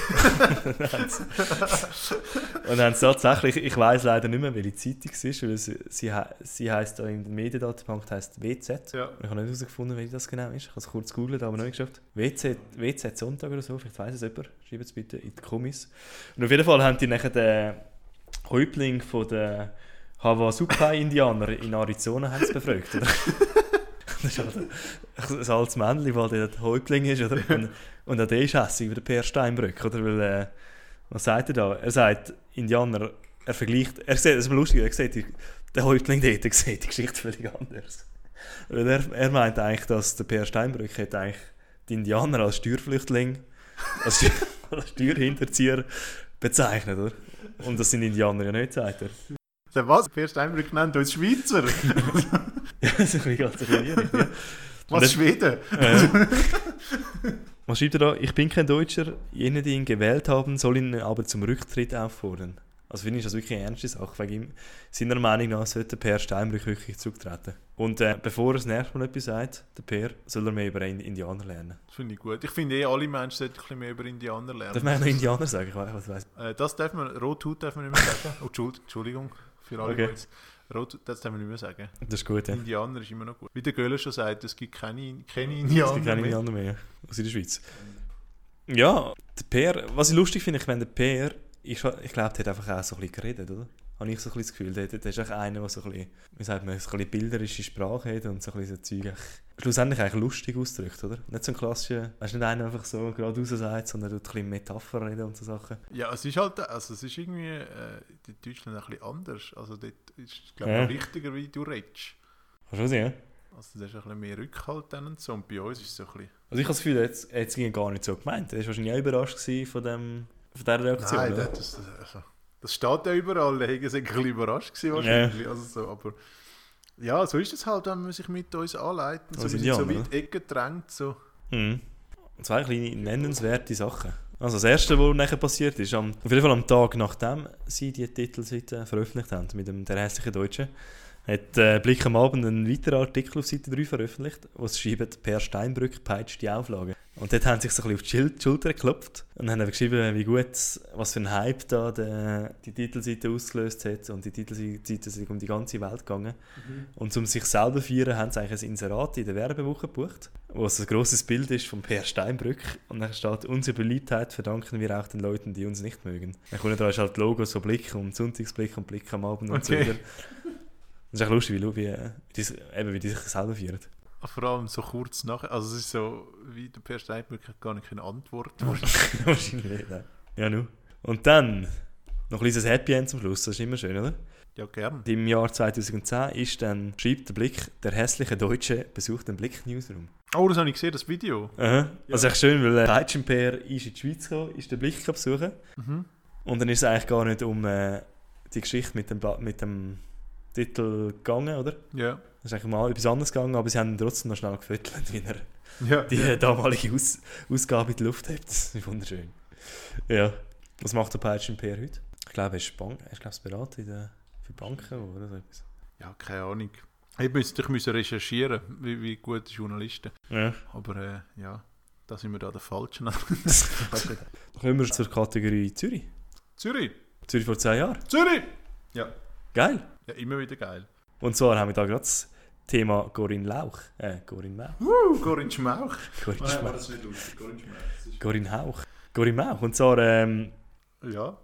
[SPEAKER 2] Und dann haben sie tatsächlich, ich weiss leider nicht mehr, welche Zeitung es ist, weil sie heisst in der Mediendatenbank heisst WZ. Ja. Ich habe nicht herausgefunden, welche das genau ist. Ich habe es kurz gegoogelt, aber noch nicht geschafft. WZ Sonntag oder so, vielleicht weiss es jemand. Schreibt es bitte in die Kommis. Und auf jeden Fall haben die nachher den Häuptling von den Havasupai-Indianer in Arizona befragt. Oder? Das ist halt ein altes Männchen, weil der Häuptling ist, oder? Und auch der ist hässig wie der Per Steinbrück, oder? Weil, was sagt er da? Er sagt, Indianer, er vergleicht, das ist lustig, er sieht, der Häuptling dort, sieht die Geschichte völlig anders. Weil er meint eigentlich, dass der Peer Steinbrück hat eigentlich die Indianer als Steuerflüchtling, als Steuerhinterzieher bezeichnet, oder? Und das sind Indianer ja nicht, sagt er.
[SPEAKER 3] Der was? Peer Steinbrück nennt uns Schweizer.
[SPEAKER 2] Ja, das ist ganz schwierig. Ja.
[SPEAKER 3] Was, Schweden?
[SPEAKER 2] Was schreibt er da? Ich bin kein Deutscher, jene, die ihn gewählt haben, soll ihn aber zum Rücktritt auffordern. Also finde ich das wirklich eine ernste Sache. Wegen ihm, seiner Meinung nach sollte Peer Steinbrück wirklich zurücktreten. Und bevor er das nächste Mal etwas sagt, der Peer, soll er mehr über Indianer lernen.
[SPEAKER 3] Das finde ich gut. Ich finde alle Menschen sollten ein bisschen mehr über Indianer lernen.
[SPEAKER 2] Darf man auch noch Indianer sagen? Ich weiss.
[SPEAKER 3] Das darf man, Rothut darf man nicht mehr sagen. Oh, Entschuldigung für alle,
[SPEAKER 2] Okay.
[SPEAKER 3] die jetzt... Rothut, das darf man nicht mehr sagen.
[SPEAKER 2] Das ist gut, ja.
[SPEAKER 3] Indianer ist immer noch gut. Wie der Göller schon sagt, es gibt keine
[SPEAKER 2] Es
[SPEAKER 3] Indianer
[SPEAKER 2] gibt keine
[SPEAKER 3] mehr.
[SPEAKER 2] Indianer mehr aus der Schweiz. Ja, der Peer, was ich lustig finde, ich meine, der Peer, ich glaube, der hat einfach auch so ein bisschen geredet, oder? Habe ich so ein bisschen das Gefühl. Der ist auch einer, der so ein bisschen, wie sagt man, so ein bisschen bilderische Sprache hat und so ein bisschen so Zeug schlussendlich eigentlich lustig ausdrückt, oder? Nicht so ein klassischer, weißt du, nicht einer einfach so gerade raus sagt, sondern tut ein bisschen Metapher reden und so Sachen.
[SPEAKER 3] Ja, es ist halt, also es ist irgendwie in Deutschland ein bisschen anders. Also dort ist, glaube ich,
[SPEAKER 2] Ja.
[SPEAKER 3] noch wichtiger, wie du redest.
[SPEAKER 2] Kannst du sehen, ja?
[SPEAKER 3] Also da ist ein bisschen mehr Rückhalt dann und so. Und bei uns ist es so ein bisschen...
[SPEAKER 2] Also ich habe das Gefühl, er hat es gar nicht so gemeint. Er war wahrscheinlich auch überrascht gewesen von dieser Reaktion.
[SPEAKER 3] Nein,
[SPEAKER 2] oder?
[SPEAKER 3] das steht ja überall. Da hätten sie ein bisschen überrascht gewesen wahrscheinlich. Also so, aber ja, so ist es halt, wenn man sich mit uns anleitet. So,
[SPEAKER 2] Als
[SPEAKER 3] wir sind so
[SPEAKER 2] Indianer,
[SPEAKER 3] weit Ecke drängt. So.
[SPEAKER 2] Mhm. Und zwei kleine nennenswerte Sachen. Also das Erste, was nachher passiert ist, auf jeden Fall am Tag nachdem sie die Titelseite veröffentlicht haben, mit dem «Der hässliche Deutsche», hat Blick am Abend einen weiteren Artikel auf Seite 3 veröffentlicht, wo es schreibt, «Peer Steinbrück peitscht die Auflage». Und dort haben sie sich so ein bisschen auf die Schulter geklopft und haben geschrieben, wie gut, was für ein Hype da die Titelseite ausgelöst hat. Und die Titelseite ist um die ganze Welt gegangen. Und um sich selber zu feiern, haben sie eigentlich ein Inserat in der Werbewoche gebucht, wo es ein grosses Bild ist von Peer Steinbrück. Und dann steht, unsere Beliebtheit verdanken wir auch den Leuten, die uns nicht mögen. Dann kommen da ist halt Logos so Blick und Sonntagsblick und Blick am Abend und so
[SPEAKER 3] Okay.
[SPEAKER 2] weiter. Das ist echt lustig, wie die sich selber feiern.
[SPEAKER 3] Vor allem so kurz nachher. Also es ist so, wie der Per Steinbrück hat gar nicht antworten.
[SPEAKER 2] Wahrscheinlich nicht, nein. Ja, nu. Und dann noch ein kleines Happy End zum Schluss, das ist immer schön, oder?
[SPEAKER 3] Ja, gern.
[SPEAKER 2] Im Jahr 2010 ist dann, schreibt der Blick, der hässliche Deutsche besucht den Blick-Newsroom.
[SPEAKER 3] Oh, das habe ich gesehen, das Video.
[SPEAKER 2] Aha. Also echt schön, weil Peitschenpeer ist in die Schweiz gekommen, ist den Blick besuchen.
[SPEAKER 3] Mhm.
[SPEAKER 2] Und dann ist es eigentlich gar nicht um die Geschichte mit dem Titel gegangen, oder?
[SPEAKER 3] Ja.
[SPEAKER 2] Es ist eigentlich mal etwas anderes gegangen, aber sie haben ihn trotzdem noch schnell gefüttert, wie er
[SPEAKER 3] Ja.
[SPEAKER 2] die damalige Ausgabe in die Luft hebt. Das ist wunderschön. Ja. Was macht der Peitschenpeer heute? Ich glaube, er ist Berater für Banken oder so etwas.
[SPEAKER 3] Ja, keine Ahnung. Ich müsste recherchieren, wie gute Journalisten.
[SPEAKER 2] Ja.
[SPEAKER 3] Aber ja, da sind wir da der Falschen.
[SPEAKER 2] Dann kommen wir zur Kategorie Zürich.
[SPEAKER 3] Zürich!
[SPEAKER 2] Zürich vor 10 Jahren.
[SPEAKER 3] Zürich! Ja.
[SPEAKER 2] Geil.
[SPEAKER 3] Ja, immer wieder geil.
[SPEAKER 2] Und zwar haben wir da gerade das Thema Corinne Lauch. Corinne Mauch.
[SPEAKER 3] Corinne Schmauch.
[SPEAKER 2] Corinne Schmauch.
[SPEAKER 3] das nicht lustig. Corinne Schmauch.
[SPEAKER 2] Corinne Hauch. Corinne Mauch. Und zwar
[SPEAKER 3] Ja,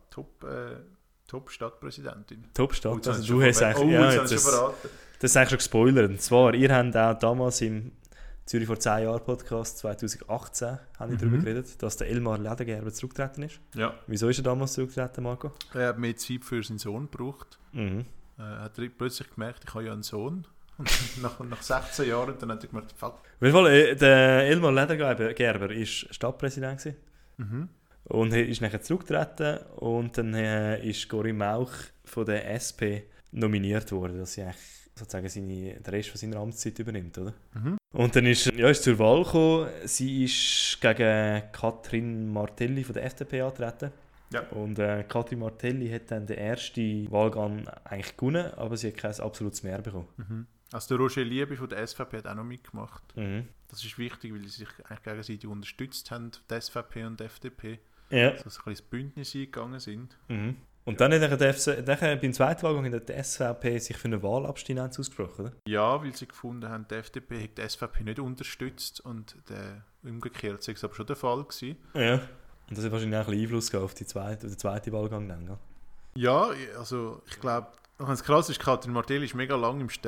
[SPEAKER 3] top Stadtpräsidentin.
[SPEAKER 2] Top-Stadt.
[SPEAKER 3] Oh, jetzt
[SPEAKER 2] Also
[SPEAKER 3] hast
[SPEAKER 2] du hast eigentlich...
[SPEAKER 3] jetzt
[SPEAKER 2] ja,
[SPEAKER 3] hast du schon verraten.
[SPEAKER 2] das ist eigentlich schon gespoilert. Und zwar, ihr habt auch damals im Zürich vor 10 Jahren Podcast 2018 darüber geredet, dass der Elmar Ledergerber zurückgetreten ist.
[SPEAKER 3] Ja.
[SPEAKER 2] Wieso ist er damals zurückgetreten, Marco?
[SPEAKER 3] Er hat mehr Zeit für seinen Sohn gebraucht.
[SPEAKER 2] Mhm.
[SPEAKER 3] Hat er plötzlich gemerkt, ich habe ja einen Sohn. Und nach 16 Jahren dann hat er gemerkt, fuck.
[SPEAKER 2] Auf jeden Fall, der Elmar Ledergerber war Stadtpräsident gewesen.
[SPEAKER 3] Mhm.
[SPEAKER 2] Und er ist nachher zurückgetreten und dann ist Corinne Mauch von der SP nominiert worden, dass sie eigentlich sozusagen den Rest von seiner Amtszeit übernimmt, oder?
[SPEAKER 3] Mhm.
[SPEAKER 2] Und dann ist zur Wahl gekommen. Sie ist gegen Katrin Martelli von der FDP angetreten.
[SPEAKER 3] Ja.
[SPEAKER 2] Und Katrin Martelli hat dann den ersten Wahlgang eigentlich gewonnen, aber sie hat kein absolutes Mehr bekommen.
[SPEAKER 3] Mhm. Also der Roger Liebe von der SVP hat auch noch mitgemacht.
[SPEAKER 2] Mhm.
[SPEAKER 3] Das ist wichtig, weil sie sich eigentlich gegenseitig unterstützt haben, die SVP und die FDP.
[SPEAKER 2] Ja.
[SPEAKER 3] Also so ein bisschen Bündnis eingegangen sind.
[SPEAKER 2] Mhm. Und dann hat beim zweiten Wahlgang hat die SVP sich für eine Wahlabstinenz ausgesprochen, oder?
[SPEAKER 3] Ja, weil sie gefunden haben, die FDP hat die SVP nicht unterstützt und umgekehrt sei es aber schon der Fall gewesen.
[SPEAKER 2] Ja. Und das hat wahrscheinlich auch ein bisschen Einfluss gehabt auf den zweiten Wahlgang dann, gell?
[SPEAKER 3] Ja, also ich glaube, ganz krass ist, Katrin Martelli ist mega lang im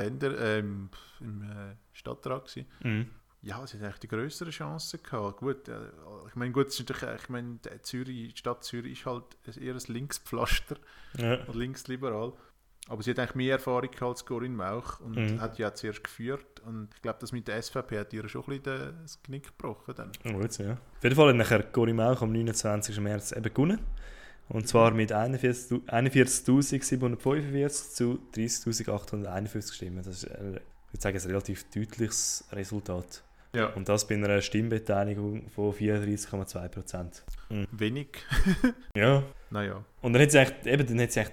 [SPEAKER 3] Stadtrat gewesen.
[SPEAKER 2] Mhm.
[SPEAKER 3] Ja, sie hat eigentlich die grössere Chance gehabt. Gut, ich meine, gut, es ist natürlich, die Stadt Zürich ist halt eher ein Linkspflaster
[SPEAKER 2] Ja.
[SPEAKER 3] oder linksliberal. Aber sie hat eigentlich mehr Erfahrung als Corinne Mauch und hat ja zuerst geführt. Und ich glaube, das mit der SVP hat ihr schon ein bisschen das Genick gebrochen. Dann.
[SPEAKER 2] Gut, ja. Auf jeden Fall hat nachher Corinne Mauch am 29. März eben gewonnen. Und zwar mit 41.745 zu 30.851 Stimmen. Das ist, ich würde sagen, ein relativ deutliches Resultat.
[SPEAKER 3] Ja.
[SPEAKER 2] Und das bei einer Stimmbeteiligung von 34,2%.
[SPEAKER 3] Wenig.
[SPEAKER 2] Ja.
[SPEAKER 3] Naja.
[SPEAKER 2] Und dann hat sie eigentlich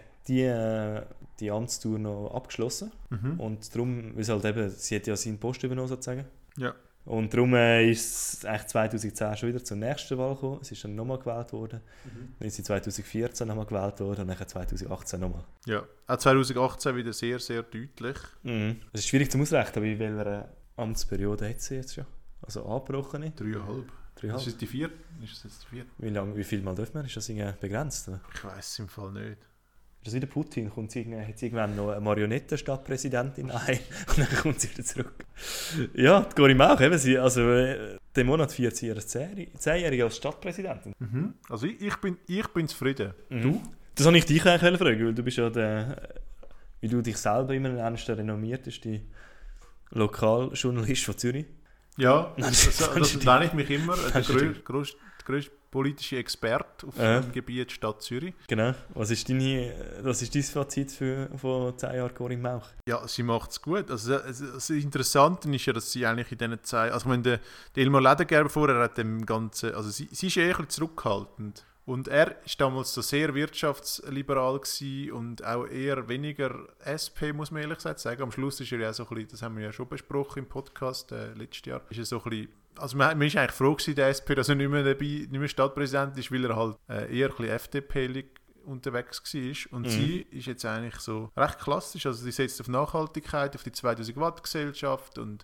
[SPEAKER 2] die Amtstour noch abgeschlossen. Und darum, weil sie hat ja seinen Post übernommen sozusagen.
[SPEAKER 3] Ja.
[SPEAKER 2] Und darum ist es eigentlich 2010 schon wieder zur nächsten Wahl gekommen. Sie ist dann nochmal gewählt worden. Dann ist sie 2014 nochmal gewählt worden und dann 2018 nochmal.
[SPEAKER 3] Ja, auch 2018 wieder sehr, sehr deutlich.
[SPEAKER 2] Es ist schwierig zu ausrechnen, aber in welcher Amtsperiode hat sie jetzt schon? Also angebrochene?
[SPEAKER 3] 3,5. Ist es die vierte?
[SPEAKER 2] Wie viel Mal dürfen wir? Ist das irgendwie begrenzt? Oder?
[SPEAKER 3] Ich weiß es im Fall nicht.
[SPEAKER 2] Ist das wieder Putin? Hat sie irgendwann noch eine Marionettenstadtpräsidentin ein und dann kommt sie wieder zurück. Ja, die Corinne Mauch, den Monat feiert sie ihr 10-Jährige als Stadtpräsidentin.
[SPEAKER 3] Also ich bin zufrieden.
[SPEAKER 2] Du? Das wollte ich dich eigentlich fragen, weil du bist ja wie du dich selber immer nennst, der renommierteste Lokaljournalist von Zürich.
[SPEAKER 3] Ja, das nenne ich mich immer, der grösste politische Experte auf dem Gebiet Stadt Zürich.
[SPEAKER 2] Genau. Was ist dein Fazit von 10 Jahren Corinne Mauch?
[SPEAKER 3] Ja, sie macht es gut. Also, das Interessante ist ja, dass sie eigentlich in diesen Zeiten, also ich meine, der Elmar Ledergerber vorher hat dem Ganzen, also sie ist eher ein bisschen zurückhaltend. Und er war damals so sehr wirtschaftsliberal gewesen und auch eher weniger SP, muss man ehrlich gesagt sagen. Am Schluss ist er ja so ein bisschen, das haben wir ja schon besprochen im Podcast letztes Jahr, ist er so ein bisschen, also man ist eigentlich froh gewesen, der SP, dass er nicht mehr Stadtpräsident ist, weil er halt eher ein bisschen FDP unterwegs war. Und sie ist jetzt eigentlich so recht klassisch, also sie setzt auf Nachhaltigkeit, auf die 2000 Watt Gesellschaft und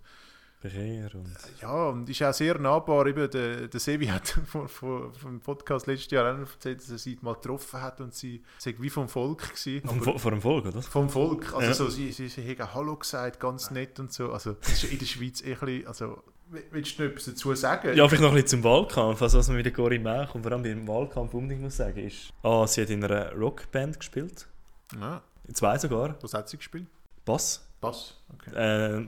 [SPEAKER 3] ja, und ist auch sehr nahbar. Eben der Sevi hat vom Podcast letztes Jahr auch noch erzählt, dass er sie mal getroffen hat und sie sei wie vom Volk gewesen.
[SPEAKER 2] Vor dem Volk, oder?
[SPEAKER 3] Vom Volk. Also so, sie haben Hallo gesagt, ganz nett und so. Also das ist in der Schweiz ein bisschen, also willst du noch etwas dazu sagen?
[SPEAKER 2] Ja, vielleicht noch ein bisschen zum Wahlkampf. Also was man mit der Corinne Mauch und vor allem beim Wahlkampf unbedingt muss sagen, ist, sie hat in einer Rockband gespielt.
[SPEAKER 3] Ja.
[SPEAKER 2] 2 sogar.
[SPEAKER 3] Was hat sie gespielt?
[SPEAKER 2] Bass.
[SPEAKER 3] Okay.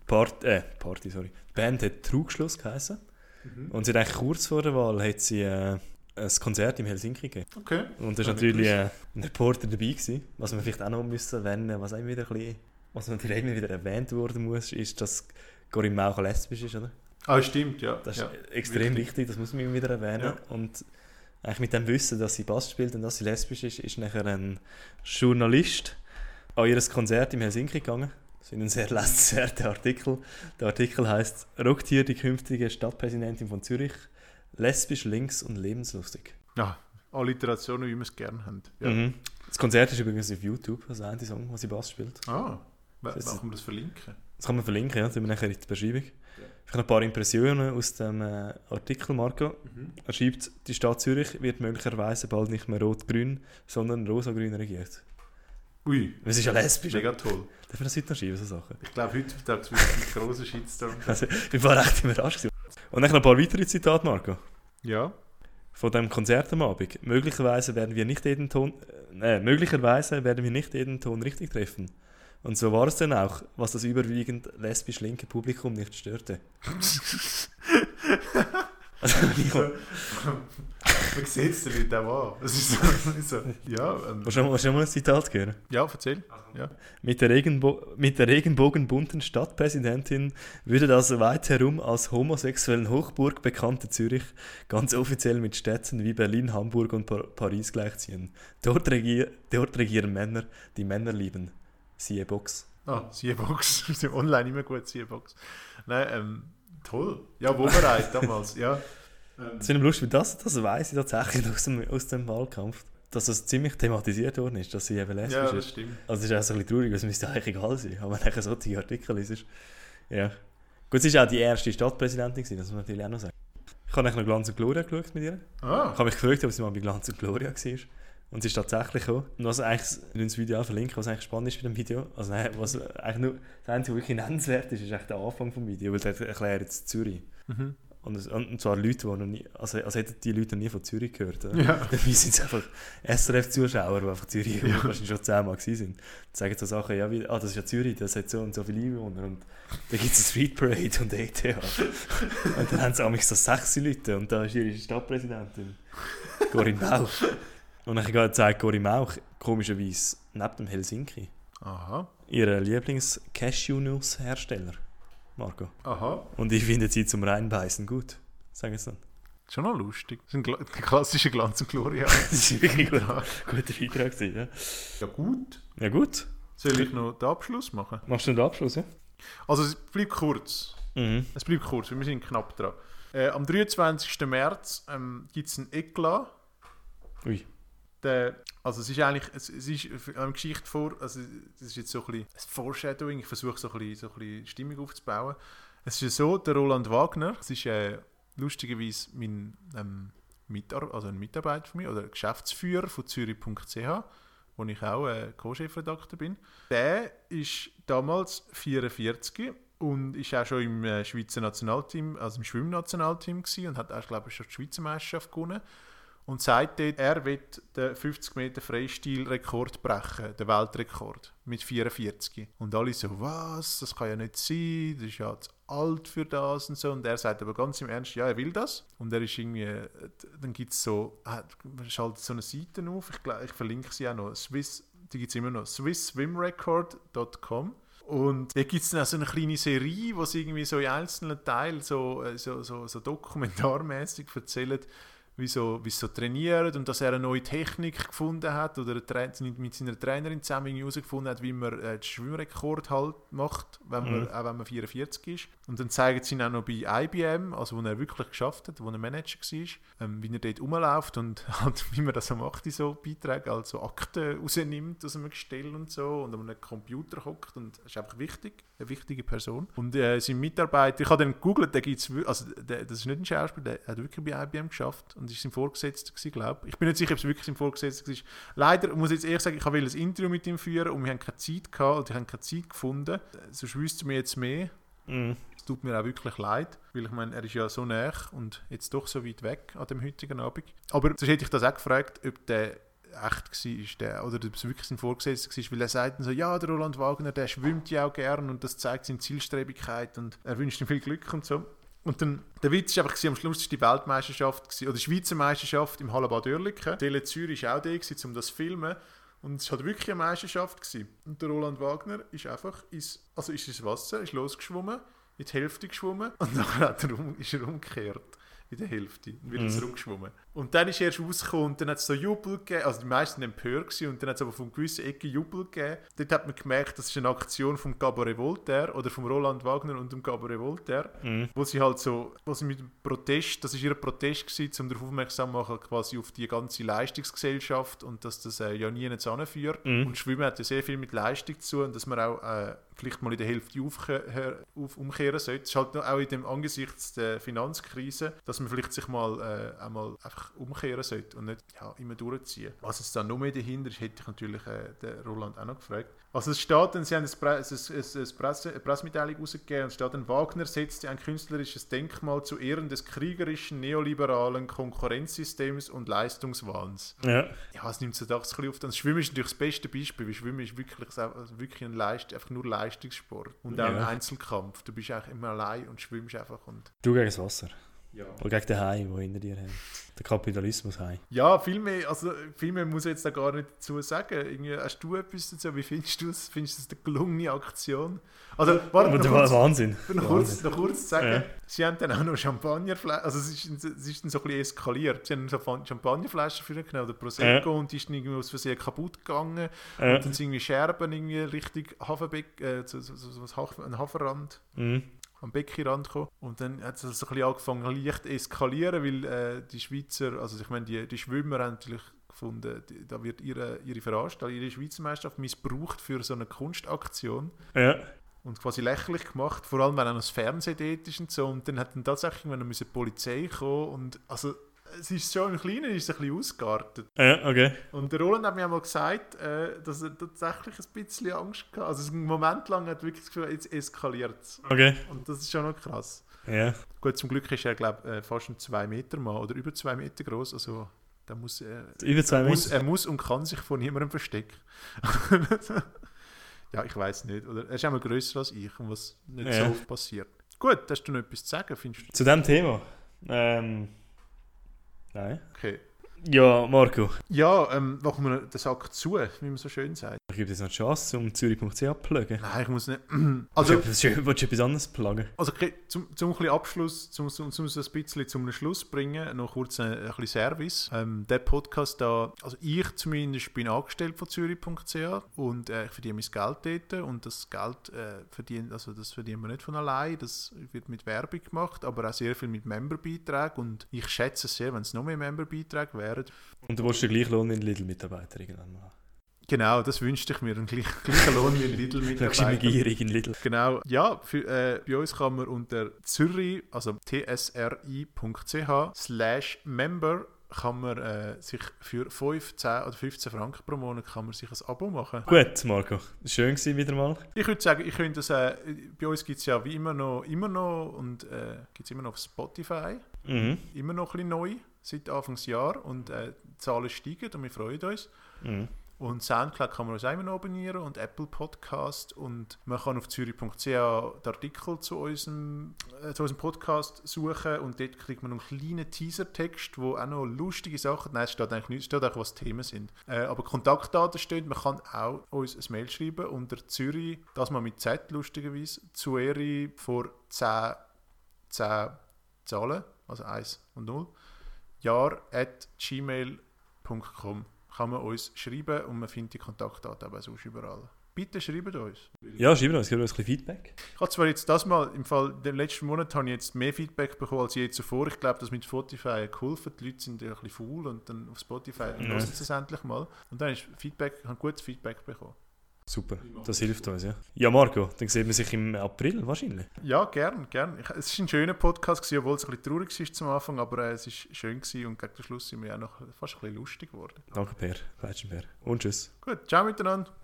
[SPEAKER 2] Die Band hat Trugschluss geheißen. Und sie hat eigentlich kurz vor der Wahl hat sie ein Konzert in Helsinki gegeben.
[SPEAKER 3] Okay.
[SPEAKER 2] Und da war natürlich ein Reporter dabei gewesen. Was wir vielleicht auch noch müssen erwähnen, was natürlich immer wieder erwähnt worden muss, ist, dass Corinne Mauch lesbisch ist, oder?
[SPEAKER 3] Ah, stimmt, ja.
[SPEAKER 2] Das ist extrem wichtig, das muss man immer wieder erwähnen. Ja. Und eigentlich mit dem Wissen, dass sie Bass spielt und dass sie lesbisch ist nachher ein Journalist an ihr Konzert in Helsinki gegangen. Das ist ein sehr lesenswerter Artikel. Der Artikel heisst «Rockt hier die künftige Stadtpräsidentin von Zürich, lesbisch, links und lebenslustig».
[SPEAKER 3] Ja, Alliterationen, wie wir es gerne haben. Ja.
[SPEAKER 2] Das Konzert ist übrigens auf YouTube, also ein Song, wo sie Bass spielt.
[SPEAKER 3] Kann man das verlinken?
[SPEAKER 2] Das kann man verlinken, ja, das tun wir nachher in der Beschreibung. Ja. Vielleicht noch ein paar Impressionen aus dem Artikel, Marco. Er schreibt, die Stadt Zürich wird möglicherweise bald nicht mehr rot-grün, sondern rosa-grün regiert.
[SPEAKER 3] Ui.
[SPEAKER 2] Es ist ja lesbisch.
[SPEAKER 3] Mega toll.
[SPEAKER 2] Darf man das heute noch schreiben, so Sachen?
[SPEAKER 3] Ich glaube, heutzutage wird es ein grosser Shitstorm.
[SPEAKER 2] Also, ich war recht überrascht. Und dann noch ein paar weitere Zitate, Marco.
[SPEAKER 3] Ja.
[SPEAKER 2] Von dem Konzert am Abend. Möglicherweise werden wir nicht jeden Ton richtig treffen. Und so war es dann auch, was das überwiegend lesbisch-linke Publikum nicht störte.
[SPEAKER 3] Man sieht es den Leuten auch an. Das ist so ja.
[SPEAKER 2] Willst du mal ein Zitat hören?
[SPEAKER 3] Ja, erzähl. Ja.
[SPEAKER 2] Mit der regenbogenbunten Stadtpräsidentin würde das weit herum als homosexuellen Hochburg bekannte Zürich ganz offiziell mit Städten wie Berlin, Hamburg und Paris gleichziehen. Dort regieren Männer, die Männer lieben. Siehe Box.
[SPEAKER 3] Siehe Box. Das ist online immer gut, siehe Box. Nein, toll. Ja, wo bereit damals, ja.
[SPEAKER 2] Das ist lustig, weil das weiss ich tatsächlich aus dem Wahlkampf, dass es ziemlich thematisiert worden ist, dass sie eben lesbisch ist.
[SPEAKER 3] Ja, das stimmt.
[SPEAKER 2] Also es ist auch so ein bisschen traurig, weil es müsste eigentlich egal sein, aber wenn du solche Artikel liest. Ja. Gut, sie war auch die erste Stadtpräsidentin, das muss man natürlich auch noch sagen. Ich habe noch Glanz und Gloria geschaut mit ihr. Ich habe mich gefragt, ob sie mal bei Glanz und Gloria war. Und sie ist tatsächlich auch. Und was eigentlich, wenn das Video auch verlinken, was eigentlich spannend ist bei dem Video, also was eigentlich nur das Einzige, was wirklich nennenswert ist eigentlich der Anfang des Videos, weil der erklärt jetzt Zürich. Und zwar Leute, die noch nie, also hätten die Leute noch nie von Zürich gehört.
[SPEAKER 3] Ja.
[SPEAKER 2] Dabei sind es einfach SRF-Zuschauer, die einfach Zürich wahrscheinlich schon 10-mal gewesen sind. Die sagen so Sachen, ja, wie, das ist ja Zürich, das hat so und so viele Einwohner und da gibt es eine Street Parade und ETH. Und dann haben sie amigs so 6 Leute und da ist ihre Stadtpräsidentin, Corinne Mauch. Und dann zeigt Corinne Mauch komischerweise neben dem Helsinki
[SPEAKER 3] Aha.
[SPEAKER 2] ihren Lieblings-Cashew-Nuss-Hersteller, Marco.
[SPEAKER 3] Aha.
[SPEAKER 2] Und ich finde sie zum Reinbeißen gut, sagen sie dann.
[SPEAKER 3] Schon noch lustig. Das ist ein klassischer Glanz und Gloria.
[SPEAKER 2] Das war wirklich ein guter Beitrag. Ja.
[SPEAKER 3] Ja gut.
[SPEAKER 2] Ja gut.
[SPEAKER 3] Soll ich noch den Abschluss machen?
[SPEAKER 2] Machst du den Abschluss, ja?
[SPEAKER 3] Also es bleibt kurz. Es bleibt kurz, weil wir sind knapp dran. Am 23. März gibt es einen Eklat.
[SPEAKER 2] Ui.
[SPEAKER 3] Also es ist eigentlich, es ist eine Geschichte vor, also das ist jetzt so ein bisschen ein Foreshadowing, ich versuche so ein bisschen Stimmung aufzubauen. Es ist ja so, der Roland Wagner, das ist lustigerweise mein ein Mitarbeiter von mir, oder Geschäftsführer von Zürich.ch, wo ich auch Co-Chefredakteur bin. Der ist damals 44 und ist auch schon im Schweizer Nationalteam, also im Schwimmnationalteam gewesen und hat auch, glaube ich, schon die Schweizer Meisterschaft gewonnen. Und sagt dort, er wird den 50 Meter Freistil-Rekord brechen, den Weltrekord, mit 44. Und alle so, was, das kann ja nicht sein, das ist ja zu alt für das und so. Und er sagt aber ganz im Ernst, ja, er will das. Und er ist irgendwie, dann gibt es so, schaltet so eine Seite auf, ich verlinke sie auch noch, die gibt es immer noch, SwissSwimRecord.com. Und da gibt es dann auch so eine kleine Serie, wo sie irgendwie so in einzelnen Teilen so dokumentarmäßig erzählt, wie es so trainiert und dass er eine neue Technik gefunden hat oder mit seiner Trainerin zusammen herausgefunden hat, wie man den Schwimmrekord halt macht, auch wenn man 44 ist. Und dann zeigen sie ihn auch noch bei IBM, also wo er wirklich geschafft hat, wo er Manager war, wie er dort rumläuft und halt, wie man das so macht in so Beiträgen, also Akten rausnimmt aus einem Gestell und so und an einem Computer hockt und das ist einfach wichtig, eine wichtige Person. Und sein Mitarbeiter, ich habe dann gegoogelt, das ist nicht ein Schauspieler, der hat wirklich bei IBM geschafft und ist sein Vorgesetzter gewesen, glaube ich. Ich bin nicht sicher, ob es wirklich sein Vorgesetzter war. Leider muss ich jetzt ehrlich sagen, ich wollte ein Interview mit ihm führen und wir haben keine Zeit gehabt oder ich habe keine Zeit gefunden. Sonst wüsste mir jetzt mehr. Es tut mir auch wirklich leid, weil ich meine, er ist ja so nah und jetzt doch so weit weg an dem heutigen Abend. Aber sonst hätte ich das auch gefragt, ob der echt war, oder ob es wirklich sein Vorgesetzter war, weil er sagt dann so, ja, der Roland Wagner, der schwimmt ja auch gern und das zeigt seine Zielstrebigkeit und er wünscht ihm viel Glück und so. Und dann, der Witz war einfach, am Schluss war die Weltmeisterschaft, oder die Schweizer Meisterschaft im Hallenbad Oerlikon. Tele Zürich war auch da, um das zu filmen. Und es war halt wirklich eine Meisterschaft gewesen. Und der Roland Wagner ist einfach ins Wasser, ist losgeschwommen, in die Hälfte geschwommen und dann ist er umgekehrt. In der Hälfte und wieder zurückgeschwommen. Und dann ist er erst rausgekommen und dann hat es so Jubel gegeben, also die meisten empört gewesen, und dann hat es aber von gewissen Ecken Jubel gegeben. Dort hat man gemerkt, das ist eine Aktion vom Cabaret Voltaire oder vom Roland Wagner und dem Cabaret Voltaire, wo sie mit dem Protest, das ist ihr Protest gewesen, um darauf aufmerksam zu machen, quasi auf die ganze Leistungsgesellschaft und dass das ja nie anführt. Und Schwimmen hat ja sehr viel mit Leistung zu tun und dass man auch vielleicht mal in der Hälfte umkehren sollte. Es ist halt auch in dem angesichts der Finanzkrise, dass man vielleicht sich mal einmal einfach umkehren sollte und nicht immer durchziehen. Was es dann noch mehr dahinter ist, hätte ich natürlich den Roland auch noch gefragt. Also es steht dann, sie haben eine Pressemitteilung rausgegeben und es steht dann, Wagner setzte ein künstlerisches Denkmal zu Ehren des kriegerischen, neoliberalen Konkurrenzsystems und Leistungswahns. Ja, es nimmt so ein bisschen auf. Das Schwimmen ist natürlich das beste Beispiel, weil Schwimmen ist wirklich einfach nur Leistungssport und auch ein Einzelkampf. Du bist eigentlich immer allein und schwimmst einfach. Und
[SPEAKER 2] du gegen das Wasser. Ja. Oder gegen den Hai, der hinter dir hängt. Der Kapitalismus-Hai.
[SPEAKER 3] Ja, viel mehr muss ich jetzt da gar nicht dazu sagen. Irgendwie, hast du etwas dazu? Wie findest du das? Findest du das eine gelungene Aktion? Also,
[SPEAKER 2] Wahnsinn.
[SPEAKER 3] Noch kurz zu sagen, sie haben dann auch noch Champagnerflaschen, also es ist dann so ein bisschen eskaliert. Sie haben so Champagnerflaschen für genommen, oder Prosecco, und die ist dann irgendwie aus Versehen kaputt gegangen. Und dann sind irgendwie Scherben irgendwie Richtung Hafenbeck, ein Hafenrand. Am Beckenrand gekommen. Und dann hat es so ein bisschen angefangen leicht eskalieren, weil die Schweizer, also ich meine, die Schwimmer haben natürlich gefunden, da wird ihre Veranstaltung, ihre Schweizer Meisterschaft missbraucht für so eine Kunstaktion. Ja. Und quasi lächerlich gemacht, vor allem, wenn auch noch das Fernsehen dort ist und so. Und dann hat dann tatsächlich die Polizei kommen und also es ist schon im Kleinen ist es ein bisschen ausgeartet.
[SPEAKER 2] Ja, okay.
[SPEAKER 3] Und der Roland hat mir einmal gesagt, dass er tatsächlich ein bisschen Angst hatte. Also einen Moment lang hat er wirklich das Gefühl, jetzt eskaliert es.
[SPEAKER 2] Okay.
[SPEAKER 3] Und das ist schon noch krass.
[SPEAKER 2] Ja.
[SPEAKER 3] Gut, zum Glück ist er, glaube ich, fast ein 2 Meter Mann oder über 2 Meter groß. Also da muss
[SPEAKER 2] Über 2 Meter?
[SPEAKER 3] er muss und kann sich vor niemandem verstecken. Ja, ich weiß nicht. Oder er ist einmal grösser als ich und was nicht so oft passiert. Gut, hast du noch etwas zu sagen, findest du?
[SPEAKER 2] Zu diesem Thema? Nein.
[SPEAKER 3] Okay.
[SPEAKER 2] Ja, Marco.
[SPEAKER 3] Ja, machen wir den Sack zu, wie man so schön sagt.
[SPEAKER 2] Ich gebe dir jetzt noch die Chance, um Zürich.ch abzupluggen.
[SPEAKER 3] Nein, ich muss nicht.
[SPEAKER 2] Also,
[SPEAKER 3] Also,
[SPEAKER 2] willst du etwas anderes pluggen?
[SPEAKER 3] also okay, zum ein bisschen Abschluss, zum es ein bisschen zum Schluss bringen, noch kurz ein bisschen Service. Der Podcast da, also ich zumindest bin angestellt von Zürich.ch und ich verdiene mein Geld dort und das Geld das verdienen wir nicht von allein, das wird mit Werbung gemacht, aber auch sehr viel mit Memberbeiträgen und ich schätze es sehr, wenn es noch mehr Memberbeiträge wären.
[SPEAKER 2] Und du willst den gleichen Lohn wie ein Lidl-Mitarbeiter irgendwann machen?
[SPEAKER 3] Genau, das wünschte ich mir, einen gleichen Lohn wie ein Lidl-Mitarbeiter.
[SPEAKER 2] Gierig in Lidl.
[SPEAKER 3] Genau, ja, bei uns kann man unter Zürich, also tsri.ch/member kann man sich für 5, 10 oder 15 Franken pro Monat kann man sich ein Abo machen.
[SPEAKER 2] Gut, Marco. Schön gewesen wieder mal.
[SPEAKER 3] Ich würde sagen, ich könnte das, bei uns gibt es ja wie immer noch und gibt es immer noch auf Spotify, immer noch ein bisschen neu seit Anfangsjahr und die Zahlen steigen und wir freuen uns. Und Soundcloud kann man uns auch immer noch abonnieren und Apple Podcast und man kann auf zürich.ch den Artikel zu unserem Podcast suchen und dort kriegt man noch einen kleinen Teaser-Text, wo auch noch lustige Sachen, nein, es steht eigentlich nichts, es steht auch, was Themen sind. Aber Kontaktdaten stehen, man kann auch uns ein Mail schreiben unter Zürich, das mal mit Z lustigerweise, Zueri vor 10 Zahlen, also 1 und 0, jahr@gmail.com. kann man uns schreiben und man findet die Kontaktdaten aber sonst überall. Bitte schreibt uns.
[SPEAKER 2] Ja, schreibt uns, gebt uns ein bisschen Feedback.
[SPEAKER 3] Ich habe zwar jetzt das mal, im Fall den letzten Monat habe ich jetzt mehr Feedback bekommen als je zuvor. Ich glaube, das mit Spotify hat geholfen. Die Leute sind ja ein bisschen faul und dann auf Spotify hören sie es endlich mal. Und dann ist Feedback, ich habe gutes Feedback bekommen.
[SPEAKER 2] Super, das hilft uns, ja. Ja, Marco, dann sehen wir sich im April wahrscheinlich.
[SPEAKER 3] Ja, gern. Es war ein schöner Podcast, obwohl es ein bisschen traurig war zum Anfang, aber es war schön gewesen und gegen den Schluss sind wir auch noch fast ein bisschen lustig geworden.
[SPEAKER 2] Danke, Per. Und tschüss.
[SPEAKER 3] Gut, ciao miteinander.